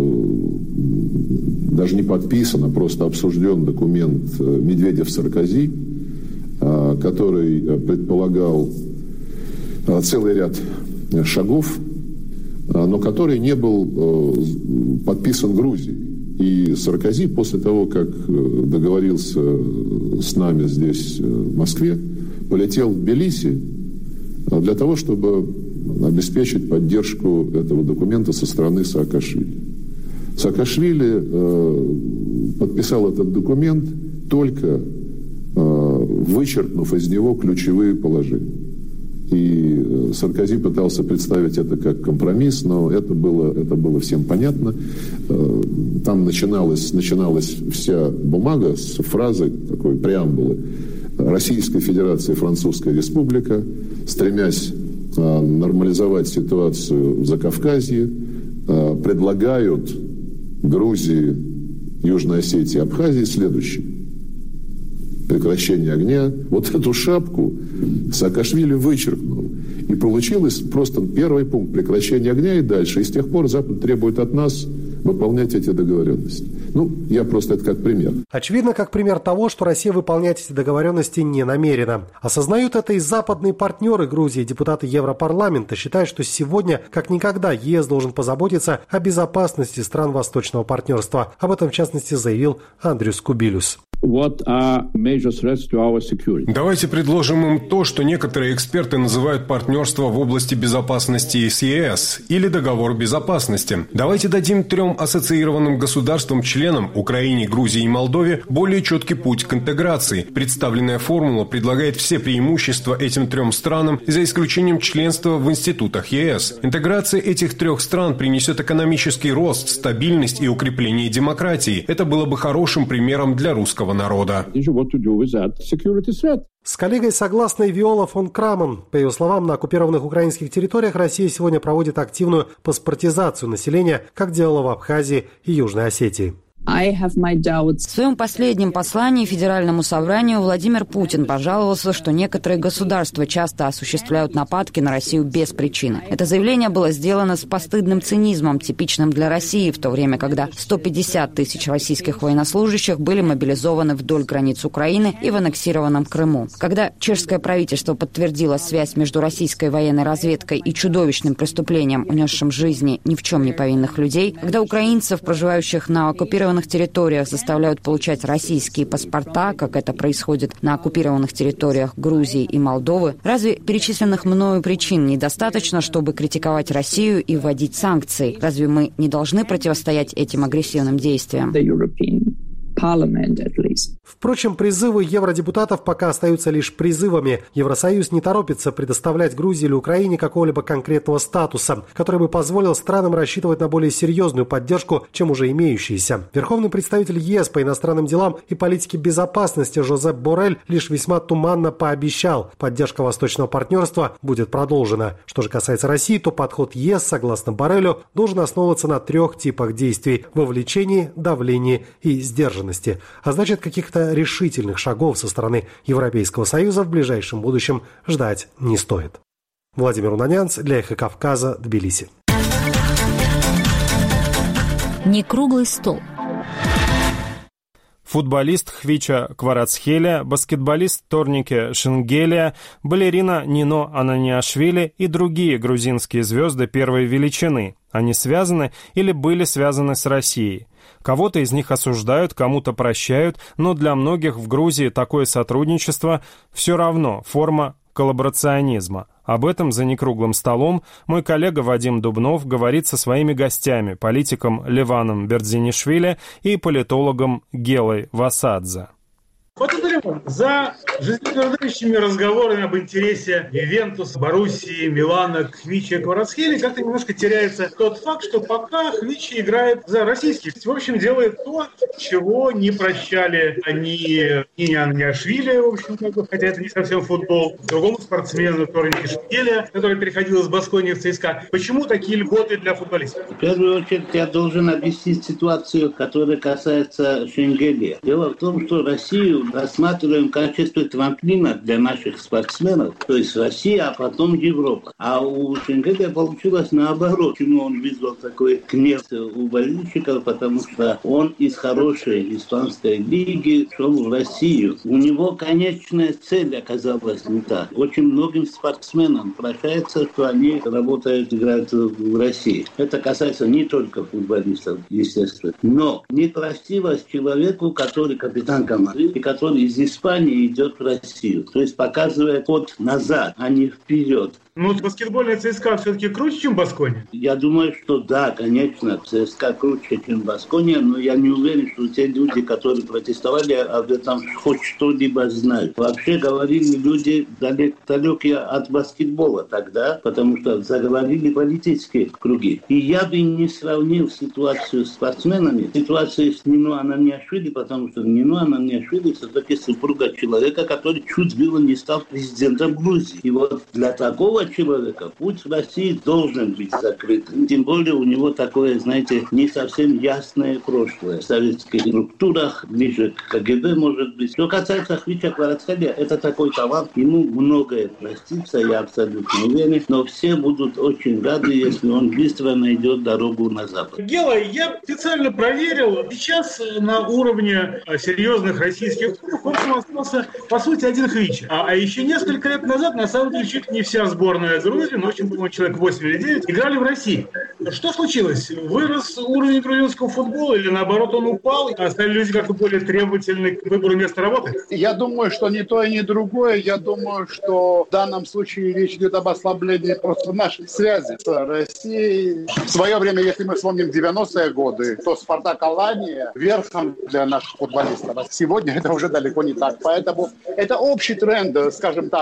даже не подписан, а просто обсужден документ Медведев-Саркози, который предполагал целый ряд шагов, но который не был подписан Грузией. И Саркози после того, как договорился с нами здесь, в Москве, полетел в Тбилиси для того, чтобы обеспечить поддержку этого документа со стороны Саакашвили. Саакашвили подписал этот документ только вычеркнув из него ключевые положения. И Саркози пытался представить это как компромисс, но это было, это было всем понятно. Там начиналась, начиналась вся бумага с фразы, такой преамбулы: Российская Федерация и Французская Республика, стремясь нормализовать ситуацию в Закавказье, предлагают Грузии, Южной Осетии и Абхазии следующее: прекращение огня. Вот эту шапку Саакашвили вычеркнул. И получилось просто первый пункт: прекращение огня, и дальше. И с тех пор Запад требует от нас выполнять эти договоренности. Ну, я просто это как пример. Очевидно, как пример того, что Россия выполнять эти договоренности не намерена. Осознают это и западные партнеры Грузии. Депутаты Европарламента считают, что сегодня, как никогда, ЕС должен позаботиться о безопасности стран Восточного партнерства. Об этом, в частности, заявил Андрюс Кубилюс. Давайте предложим им то, что некоторые эксперты называют партнерство в области безопасности с ЕС или договор безопасности. Давайте дадим трем ассоциированным государствам-членам Украине, Грузии и Молдове более четкий путь к интеграции. Представленная формула предлагает все преимущества этим трем странам, за исключением членства в институтах ЕС. Интеграция этих трех стран принесет экономический рост, стабильность и укрепление демократии. Это было бы хорошим примером для русского народа. С коллегой согласна и Виола фон Крамон. По ее словам, на оккупированных украинских территориях Россия сегодня проводит активную паспортизацию населения, как делала в Абхазии и Южной Осетии. В своем последнем послании Федеральному собранию Владимир Путин пожаловался, что некоторые государства часто осуществляют нападки на Россию без причины. Это заявление было сделано с постыдным цинизмом, типичным для России, в то время, когда сто пятьдесят тысяч российских военнослужащих были мобилизованы вдоль границ Украины и в аннексированном Крыму. Когда чешское правительство подтвердило связь между российской военной разведкой и чудовищным преступлением, унесшим жизни ни в чем не повинных людей, когда украинцев, проживающих на оккупированных территориях, заставляют получать российские паспорта, как это происходит на оккупированных территориях Грузии и Молдовы, разве перечисленных мною причин недостаточно, чтобы критиковать Россию и вводить санкции? Разве мы не должны противостоять этим агрессивным действиям? Впрочем, призывы евродепутатов пока остаются лишь призывами. Евросоюз не торопится предоставлять Грузии или Украине какого-либо конкретного статуса, который бы позволил странам рассчитывать на более серьезную поддержку, чем уже имеющиеся. Верховный представитель ЕС по иностранным делам и политике безопасности Жозеп Боррель лишь весьма туманно пообещал, поддержка восточного партнерства будет продолжена. Что же касается России, то подход ЕС, согласно Боррелю, должен основываться на трех типах действий – вовлечении, давлении и сдержанности. А значит, каких-то решительных шагов со стороны Европейского Союза в ближайшем будущем ждать не стоит. Владимир Унанянц для Эхо Кавказа, Тбилиси. Не круглый стол. Футболист Хвича Кварацхелия, баскетболист Торнике Шенгелия, балерина Нино Ананиашвили и другие грузинские звезды первой величины. Они связаны или были связаны с Россией. Кого-то из них осуждают, кому-то прощают, но для многих в Грузии такое сотрудничество все равно форма коллаборационизма. Об этом за некруглым столом мой коллега Вадим Дубнов говорит со своими гостями, политиком Леваном Бердзинишвили и политологом Гелой Васадзе. Благодарю за жизнеутверждающими разговорами об интересе Ювентуса, Боруссии, Милана к Хвиче Кварацхелии как-то немножко теряется тот факт, что пока Хвичи играет за российский. В общем, делает то, чего не прощали ни ни Ананиашвили, в общем, как бы, хотя это не совсем футбол, другому спортсмену Торнике Шенгелия, который переходил из Басконии в ЦСКА. Почему такие льготы для футболистов? В первую очередь я должен объяснить ситуацию, которая касается Шенгелия. Дело в том, что Россию рассматриваем в качестве трамплина для наших спортсменов, то есть Россия, а потом Европа. А у Шенгелия получилось наоборот. Почему он вызвал такой гнев у болельщиков? Потому что он из хорошей испанской лиги шел в Россию. У него конечная цель оказалась не та. Очень многим спортсменам прощается, что они работают, играют в России. Это касается не только футболистов, естественно. Но некрасиво человеку, который капитан команды, и который из Испании идет в Россию. То есть показывает ход назад, а не вперед. Ну, баскетбольная ЦСКА все-таки круче, чем Баскония? Я думаю, что да, конечно, ЦСКА круче, чем Баскония, но я не уверен, что те люди, которые протестовали, об этом хоть что-либо знают. Вообще говорили люди далек, далекие от баскетбола тогда, потому что заговорили политические круги. И я бы не сравнил ситуацию с спортсменами, ситуацию с Нино Ананиашвили, потому что Нино Ананиашвили все-таки супруга человека, который чуть было не стал президентом Грузии. И вот для такого человека путь в России должен быть закрыт. Тем более у него такое, знаете, не совсем ясное прошлое. В советских структурах, ближе к КГБ, может быть. Что касается Хвича Кварацхелия, это такой талант. Ему многое простится, я абсолютно уверен. Но все будут очень рады, если он быстро найдет дорогу на Запад. Гела, я специально проверил. Сейчас на уровне серьезных российских клубов, в общем, остался, по сути, один Хвича. А, а еще несколько лет назад, на самом деле, чуть не вся сборная Грузии, но очень много, человек восемь или девять, играли в России. Что случилось? Вырос уровень грузинского футбола или наоборот он упал, а стали люди как-то более требовательны к выбору места работы? Я думаю, что ни то и ни другое. Я думаю, что в данном случае речь идет об ослаблении просто нашей связи с Россией. В свое время, если мы вспомним девяностые годы, то «Спартак» Алания верхом для наших футболистов. Сегодня это уже далеко не так. Поэтому это общий тренд, скажем так,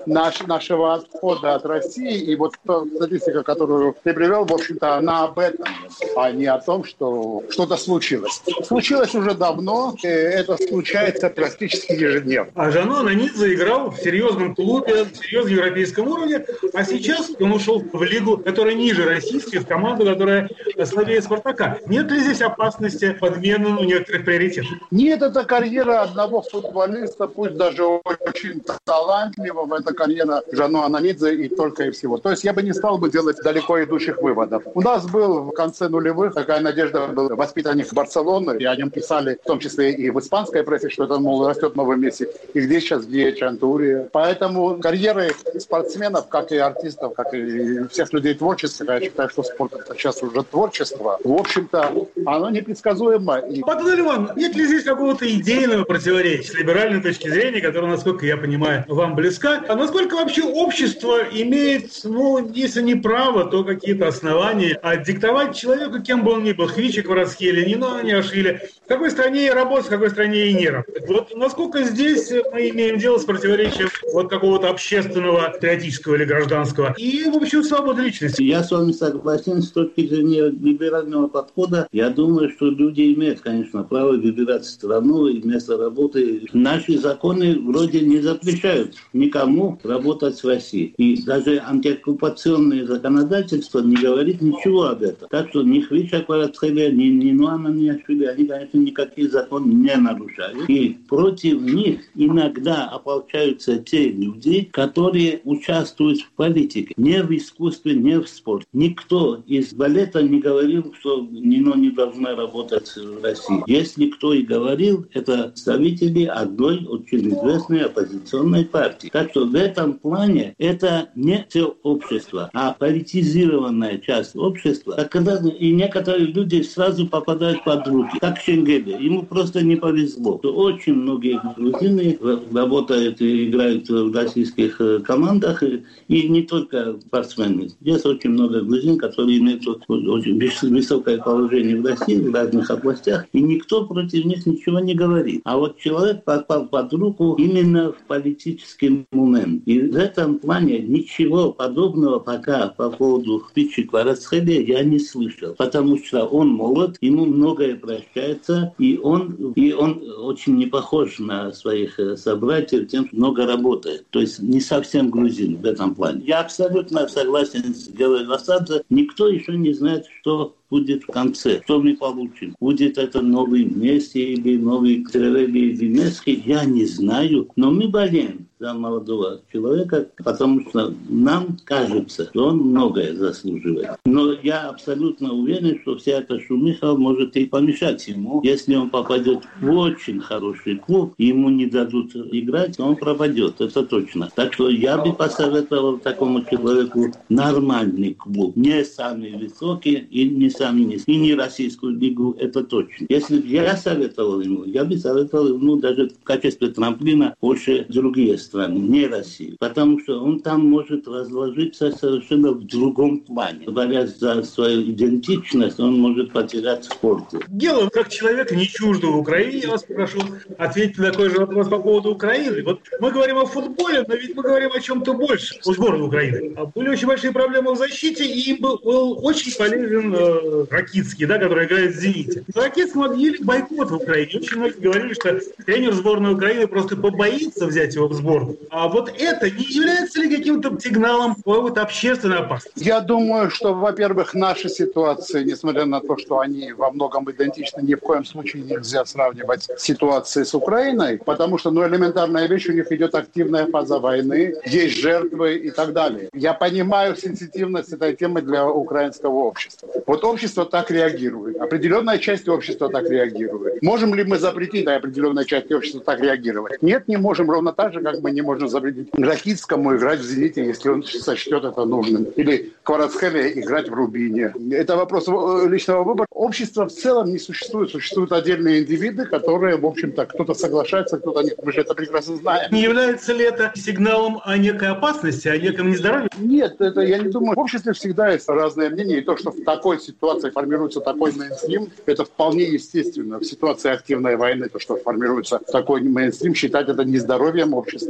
наш, нашего отхода от России. И вот та статистика, которую ты привел, в общем-то, она об этом, а не о том, что что-то случилось. Случилось уже давно, и это случается практически ежедневно. А Жано Ананидзе играл в серьезном клубе, в серьезном европейском уровне, а сейчас он ушел в лигу, которая ниже российской, в команду, которая слабее «Спартака». Нет ли здесь опасности подмены ну, некоторых приоритетов? Нет, это карьера одного футболиста, пусть даже очень талантливого, это карьера Жано Ананидзе и только и всего. То есть я бы не стал бы делать далеко идущих выводов. У нас был в конце нулевых такая надежда, был воспитанник Барселоны, и о нем писали в том числе и в испанской прессе, что это, мол, растет в новом месте. И где сейчас, где Чантурия. Поэтому карьеры спортсменов, как и артистов, как и всех людей творческих, я считаю, что спорт это сейчас уже творчество, в общем-то, оно непредсказуемо. И... Павел Иван, нет ли здесь какого-то идейного противоречия с либеральной точки зрения, которая, насколько я понимаю, вам близка? А насколько вообще общество имеет, ну, если не право, то какие-то основания а диктовать человеку, кем бы он ни был, Хвичи Кварацхелия, Нино Аниашвили, в какой стране и работать, в какой стране и не работать? Вот насколько здесь мы имеем дело с противоречием вот какого-то общественного, патриотического или гражданского и, в общем, свободы личности? Я с вами согласен с точки зрения либерального подхода. Я думаю, что люди имеют, конечно, право выбирать страну и место работы. Наши законы вроде не запрещают никому работать в России. И даже антиоккупационное законодательство не говорит ничего об этом. Так что ни Хвича Кварацхелия, ни Нино Аниашвили, они, конечно, никакие законы не нарушают. И против них иногда ополчаются те люди, которые участвуют в политике. Не в искусстве, не в спорте. Никто из балета не говорил, что Нино не должна работать в России. Если кто и говорил, это представители одной очень известной оппозиционной партии. Так что в этом плане это не все общество, а политизированная часть общества. Так когда и некоторые люди сразу попадают под руки. Как Шенгеле. Ему просто не повезло. Очень многие грузины работают и играют в российских командах. И не только спортсмены. Здесь очень много грузин, которые имеют очень высокое положение в России, в разных областях. И никто против них ничего не говорит. А вот человек попал под руку именно в политический момент. И в этом плане ничего подобного пока по поводу Хвичи Кварацхелия я не слышал. Потому что он молод, ему многое прощается, и он, и он очень не похож на своих собратьев, тем, что много работает. То есть не совсем грузин в этом плане. Я абсолютно согласен с Гелой Лосадзе. Никто еще не знает, что будет в конце. Что мы получим? Будет это новый Месси или новый Тревелли или Месси? Я не знаю. Но мы болеем за молодого человека, потому что нам кажется, что он многое заслуживает. Но я абсолютно уверен, что вся эта шумиха может и помешать ему. Если он попадет в очень хороший клуб, ему не дадут играть, он пропадет. Это точно. Так что я бы посоветовал такому человеку нормальный клуб. Не самый высокий и не самый низкий. И не российскую лигу, это точно. Если бы я советовал ему, я бы советовал ему даже в качестве трамплина больше другие страны. Не Россию. Потому что он там может разложиться совершенно в другом плане. Борясь за свою идентичность, он может потерять в спорте. Гела, как человек не чуждого Украине, я вас попрошу ответить на такой же вопрос по поводу Украины. Вот мы говорим о футболе, но ведь мы говорим о чем-то больше. У сборной Украины. Были очень большие проблемы в защите, и был, был очень полезен э, Ракитский, да, который играет в «Зените». Ракитскому объявили бойкот в Украине. Очень многие говорили, что тренер сборной Украины просто побоится взять его в сборную. А вот это не является ли каким-то сигналом какой-то общественной опасности? Я думаю, что, во-первых, наша ситуация, несмотря на то, что они во многом идентичны, ни в коем случае нельзя сравнивать с ситуацией с Украиной, потому что, ну, элементарная вещь, у них идет активная фаза войны, есть жертвы и так далее. Я понимаю сенситивность этой темы для украинского общества. Вот общество так реагирует. Определенная часть общества так реагирует. Можем ли мы запретить да, определенной части общества так реагировать? Нет, не можем. Ровно так же, как мы не можем запретить Ракитскому играть в «Зените», если он сочтет это нужным. Или Кварацхелия играть в «Рубине». Это вопрос личного выбора. Общество в целом не существует. Существуют отдельные индивиды, которые, в общем-то, кто-то соглашается, кто-то нет. Мы же это прекрасно знаем. Не является ли это сигналом о некой опасности, о неком нездоровье? Нет, это я не думаю. В обществе всегда есть разные мнения. И то, что в такой ситуации формируется такой мейнстрим, это вполне естественно. В ситуации активной войны, то, что формируется такой мейнстрим, считать это нездоровьем общества.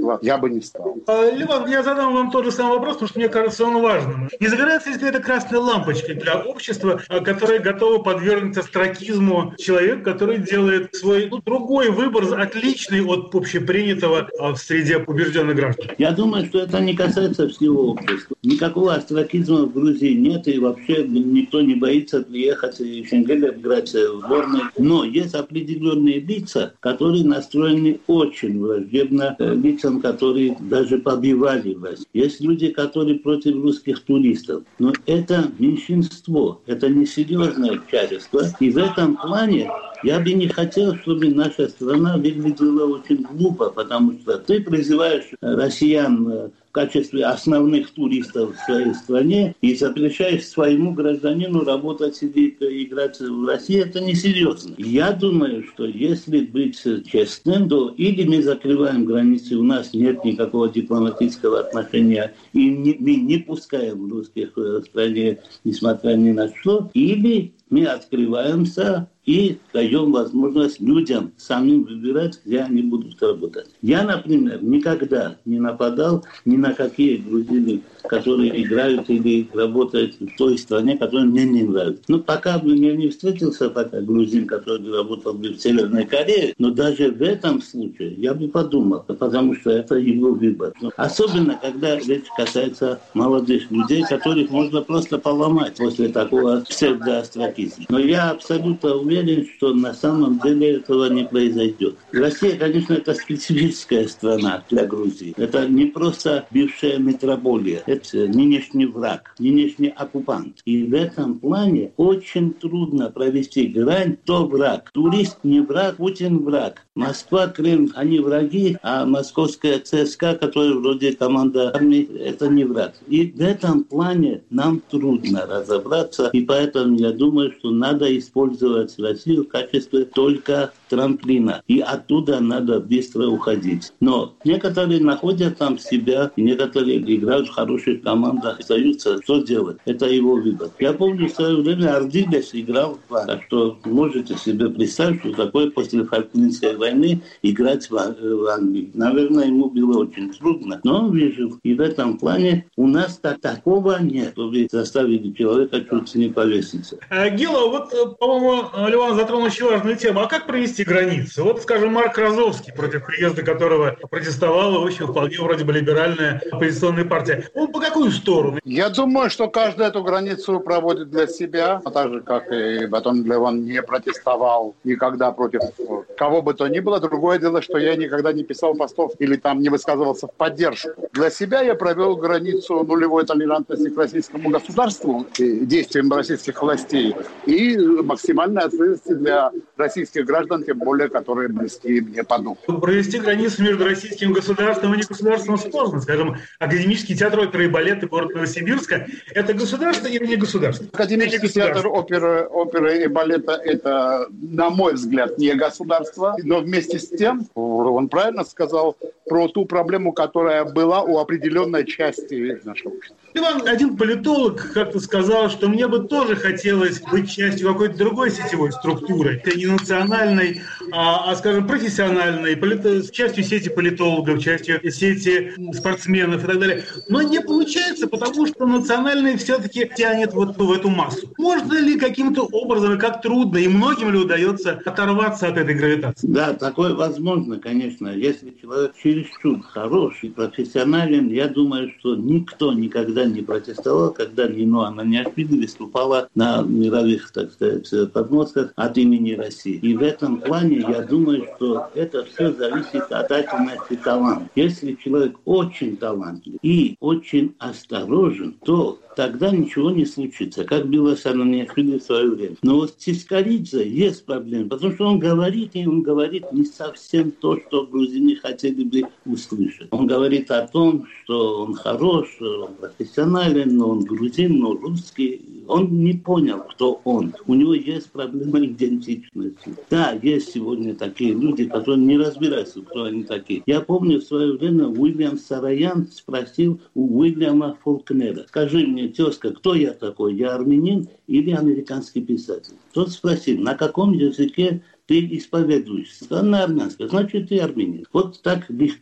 государства я бы не стал. Леван, я задам вам тот же самый вопрос, потому что мне кажется он важным. Не загорается ли какая-то красная лампочка для общества, которое готово подвергнуть остракизму человека, который делает свой ну, другой выбор, отличный от общепринятого в среде убежденных граждан? Я думаю, что это не касается всего общества. Никакого остракизма в Грузии нет, и вообще никто не боится приехать и Шенгель играть в сборной. Но есть определенные лица, которые настроены очень враждебно лицам, которые даже побивали власть. Есть люди, которые против русских туристов. Но это меньшинство, это несерьезное общество. И в этом плане я бы не хотел, чтобы наша страна выглядела очень глупо, потому что ты призываешь россиян в качестве основных туристов в своей стране и запрещаешь своему гражданину работать или играть в России, это несерьезно. Я думаю, что если быть честным, то или мы закрываем границы, у нас нет никакого дипломатического отношения, и не, мы не пускаем русских в стране, несмотря ни на что, или мы открываемся и даем возможность людям самим выбирать, где они будут работать. Я, например, никогда не нападал ни на какие грузины, которые играют или работают в той стране, которая мне не нравится. Ну, пока бы мне не встретился пока грузин, который работал бы в Северной Корее, но даже в этом случае я бы подумал, потому что это его выбор. Особенно, когда речь касается молодых людей, которых можно просто поломать после такого псевдоостракизма. Но я абсолютно уверен, что на самом деле этого не произойдет. Россия, конечно, это специфическая страна для Грузии. Это не просто бывшая метрополия. Это нынешний враг, нынешний оккупант. И в этом плане очень трудно провести грань, кто враг. Турист не враг, Путин враг. Москва, Крым, они враги, а московская ЦСКА, которая вроде команда армии, это не враг. И в этом плане нам трудно разобраться, и поэтому я думаю, что надо использовать Россию в качестве только трамплина. И оттуда надо быстро уходить. Но некоторые находят там себя, и некоторые играют в хороших командах, остаются. Что делать? Это его выбор. Я помню, в свое время Ардилес играл, так что можете себе представить, что такое после Фолклендской войны играть в Англии. Наверное, ему было очень трудно, но он выжил. И в этом плане у нас так, такого нет, чтобы заставили человека чуть не повеситься. Гела, вот, по-моему, Леван затронул очень важную тему. А как провести границы? Вот, скажем, Марк Розовский, против приезда которого протестовала, в общем, вполне вроде бы либеральная оппозиционная партия. Он по какую сторону? Я думаю, что каждый эту границу проводит для себя, а так же, как и Батон Леван не протестовал никогда против кого бы то ни было. Другое дело, что я никогда не писал постов или там не высказывался в поддержку. Для себя я провел границу нулевой толерантности к российскому государству, действиям российских властей, и максимальной открытости для российских граждан, тем более, которые близки мне по духу. Провести границу между российским государством и негосударством сложно. Скажем, Академический театр оперы и балета города Новосибирска – это государство или не государство? Академический театр оперы, оперы и балета – это, на мой взгляд, не государство, но вместе с тем, он правильно сказал про ту проблему, которая была у определенной части нашего общества. Иван, один политолог как-то сказал, что мне бы тоже хотелось быть частью какой-то другой сетевой структуры, не национальной, а, а скажем, профессиональной, полит... частью сети политологов, частью сети спортсменов и так далее. Но не получается, потому что национальный все-таки тянет вот в эту массу. Можно ли каким-то образом, и как трудно, и многим ли удается оторваться от этой гравитации? Да, такое возможно, конечно. Если человек чересчур хорош и профессионален, я думаю, что никто никогда не протестовал, когда Нино Аманиашвили выступала на мировых, так сказать, подмостках от имени России. И в этом плане я думаю, что это все зависит от отдельности таланта. Если человек очень талантлив и очень осторожен, то тогда ничего не случится, как было с Аманиашвили в свое время. Но вот с Цискоридзе есть проблема, потому что он говорит, и он говорит не совсем то, что грузины хотели бы услышать. Он говорит о том, что он хорош, он профессионален, но он грузин, но русский. Он не понял, кто он. У него есть проблема идентичности. Да, есть сегодня такие люди, которые не разбираются, кто они такие. Я помню, в свое время Уильям Сараян спросил у Уильяма Фолкнера: скажи мне, тезка, кто я такой? Я армянин или американский писатель? Тот спросил, на каком языке ты исповедуешься? На армянском. Значит, ты армянин. Вот так легко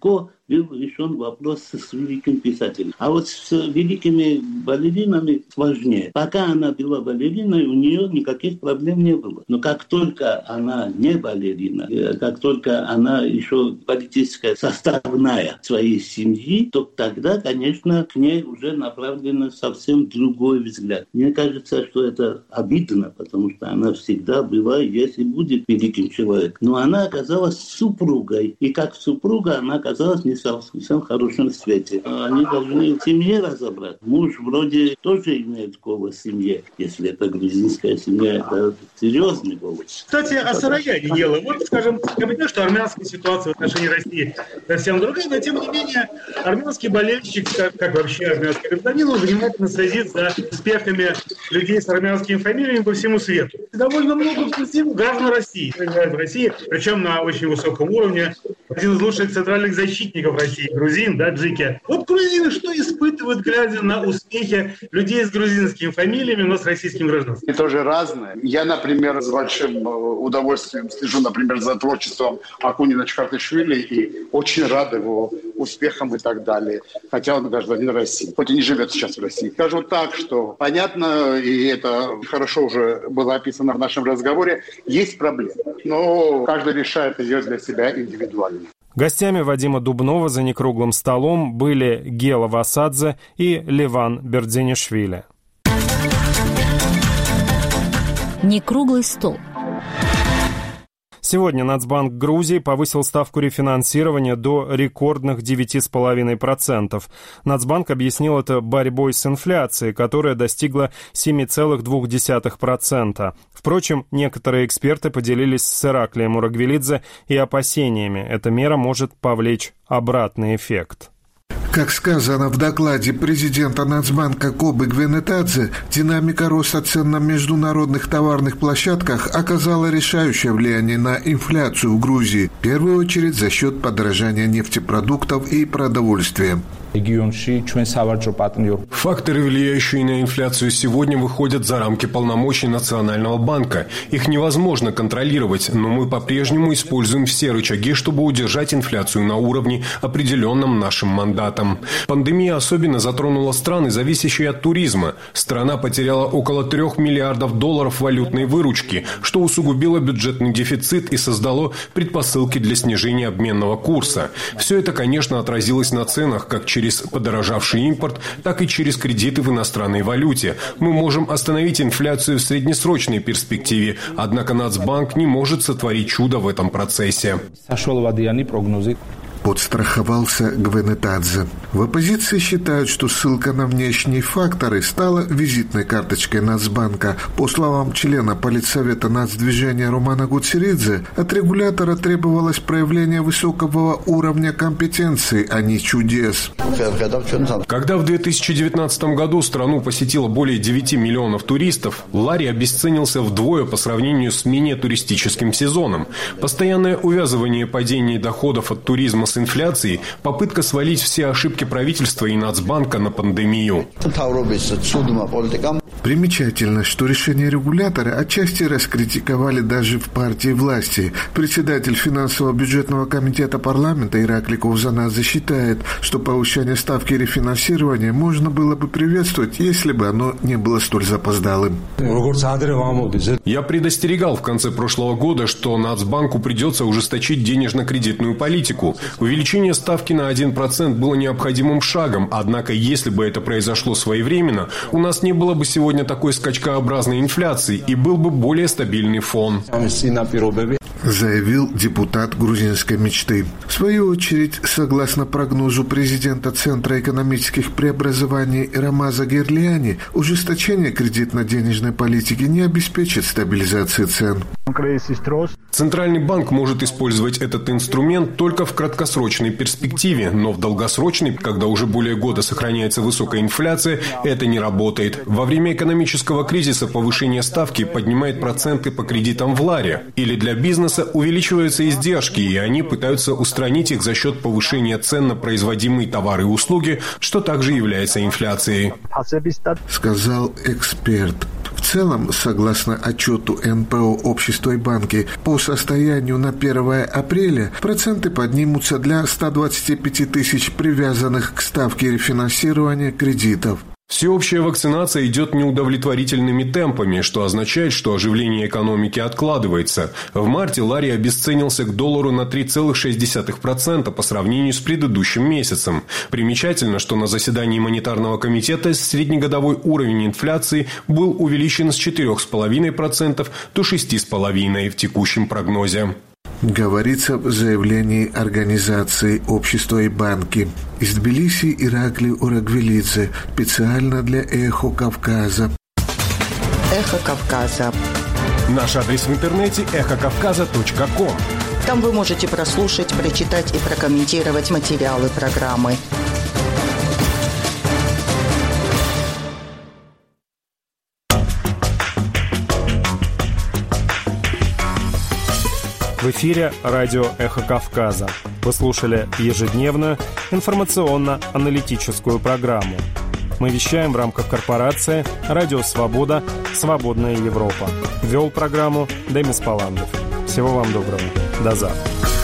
был решен вопрос с великим писателем. А вот с великими балеринами сложнее. Пока она была балериной, у нее никаких проблем не было. Но как только она не балерина, как только она еще политическая составная своей семьи, то тогда, конечно, к ней уже направлен совсем другой взгляд. Мне кажется, что это обидно, потому что она всегда была, если будет великим человеком. Но она оказалась супругой. И как супруга она оказалась не в совсем хорошем свете. Они должны в семье разобрать. Муж вроде тоже имеет голос в семье. Если это грузинская семья, это серьезный голос. Кстати, о Сараяне дело. Вот, скажем, я понимаю, что армянская ситуация в отношении России совсем другая, но тем не менее армянский болельщик, как, как вообще армянский гражданин, он внимательно следит за успехами людей с армянскими фамилиями по всему свету. Довольно много граждан России, в России, причем на очень высоком уровне. Один из лучших центральных защитников России, грузин, да, Джики. Вот грузины что испытывают, глядя на успехи людей с грузинскими фамилиями, но с российским гражданством? И тоже разное. Я, например, с большим удовольствием слежу, например, за творчеством Акунина Чхартишвили и очень рад его успехам и так далее. Хотя он гражданин России, хоть и не живет сейчас в России. Скажу так, что понятно, и это хорошо уже было описано в нашем разговоре, есть проблемы. Но каждый решает ее для себя индивидуально. Гостями Вадима Дубнова за некруглым столом были Гела Васадзе и Леван Бердзинишвили. Некруглый стол. Сегодня Нацбанк Грузии повысил ставку рефинансирования до рекордных девять целых пять десятых процента. Нацбанк объяснил это борьбой с инфляцией, которая достигла семь целых две десятых процента. Впрочем, некоторые эксперты поделились с Ираклием Урагвелидзе и опасениями. Эта мера может повлечь обратный эффект. Как сказано в докладе президента Нацбанка Кобы Гвенетадзе, динамика роста цен на международных товарных площадках оказала решающее влияние на инфляцию в Грузии, в первую очередь за счет подорожания нефтепродуктов и продовольствия. Факторы, влияющие на инфляцию сегодня, выходят за рамки полномочий Национального банка. Их невозможно контролировать, но мы по-прежнему используем все рычаги, чтобы удержать инфляцию на уровне, определенном нашим мандатом. Пандемия особенно затронула страны, зависящие от туризма. Страна потеряла около трех миллиардов долларов валютной выручки, что усугубило бюджетный дефицит и создало предпосылки для снижения обменного курса. Все это, конечно, отразилось на ценах, как через через подорожавший импорт, так и через кредиты в иностранной валюте. Мы можем остановить инфляцию в среднесрочной перспективе, однако Нацбанк не может сотворить чудо в этом процессе. Подстраховался Гвенетадзе. В оппозиции считают, что ссылка на внешние факторы стала визитной карточкой Нацбанка. По словам члена политсовета нацдвижения Романа Гуцеридзе, от регулятора требовалось проявление высокого уровня компетенции, а не чудес. Когда в две тысячи девятнадцатом году страну посетило более девяти миллионов туристов, лари обесценился вдвое по сравнению с менее туристическим сезоном. Постоянное увязывание падения доходов от туризма с инфляцией, попытка свалить все ошибки правительства и Нацбанка на пандемию. Примечательно, что решение регулятора отчасти раскритиковали даже в партии власти. Председатель финансово-бюджетного комитета парламента Ираклий Ковзанадзе считает, что повышение ставки рефинансирования можно было бы приветствовать, если бы оно не было столь запоздалым. Я предостерегал в конце прошлого года, что Нацбанку придется ужесточить денежно-кредитную политику. Увеличение ставки на один процент было необходимым шагом, однако если бы это произошло своевременно, у нас не было бы сегодня такой скачкообразной инфляции и был бы более стабильный фон. Заявил депутат грузинской мечты. В свою очередь, согласно прогнозу президента Центра экономических преобразований Рамаза Герлиани, ужесточение кредитно-денежной политики не обеспечит стабилизации цен. Центральный банк может использовать этот инструмент только в краткосрочной перспективе, но в долгосрочной, когда уже более года сохраняется высокая инфляция, это не работает. Во время экономического кризиса повышение ставки поднимает проценты по кредитам в ларе. Или для бизнеса увеличиваются издержки, и они пытаются устранить их за счет повышения цен на производимые товары и услуги, что также является инфляцией. Сказал эксперт. В целом, согласно отчету эн пэ о «Общество и банки», по состоянию на первое апреля проценты поднимутся для ста двадцати пяти тысяч привязанных к ставке рефинансирования кредитов. Всеобщая вакцинация идет неудовлетворительными темпами, что означает, что оживление экономики откладывается. В марте лари обесценился к доллару на три целых шесть десятых процента по сравнению с предыдущим месяцем. Примечательно, что на заседании монетарного комитета среднегодовой уровень инфляции был увеличен с четырёх целых пяти десятых процента до шести целых пяти десятых процента в текущем прогнозе. Говорится в заявлении организации «Общество и банки». Из Тбилиси Иракли Урагвелидзе. Специально для «Эхо Кавказа». «Эхо Кавказа». Наш адрес в интернете эхо кавказа точка ком. Там вы можете прослушать, прочитать и прокомментировать материалы программы. В эфире радио «Эхо Кавказа». Вы слушали ежедневную информационно-аналитическую программу. Мы вещаем в рамках корпорации «Радио Свобода. Свободная Европа». Вел программу Демис Паландов. Всего вам доброго. До завтра.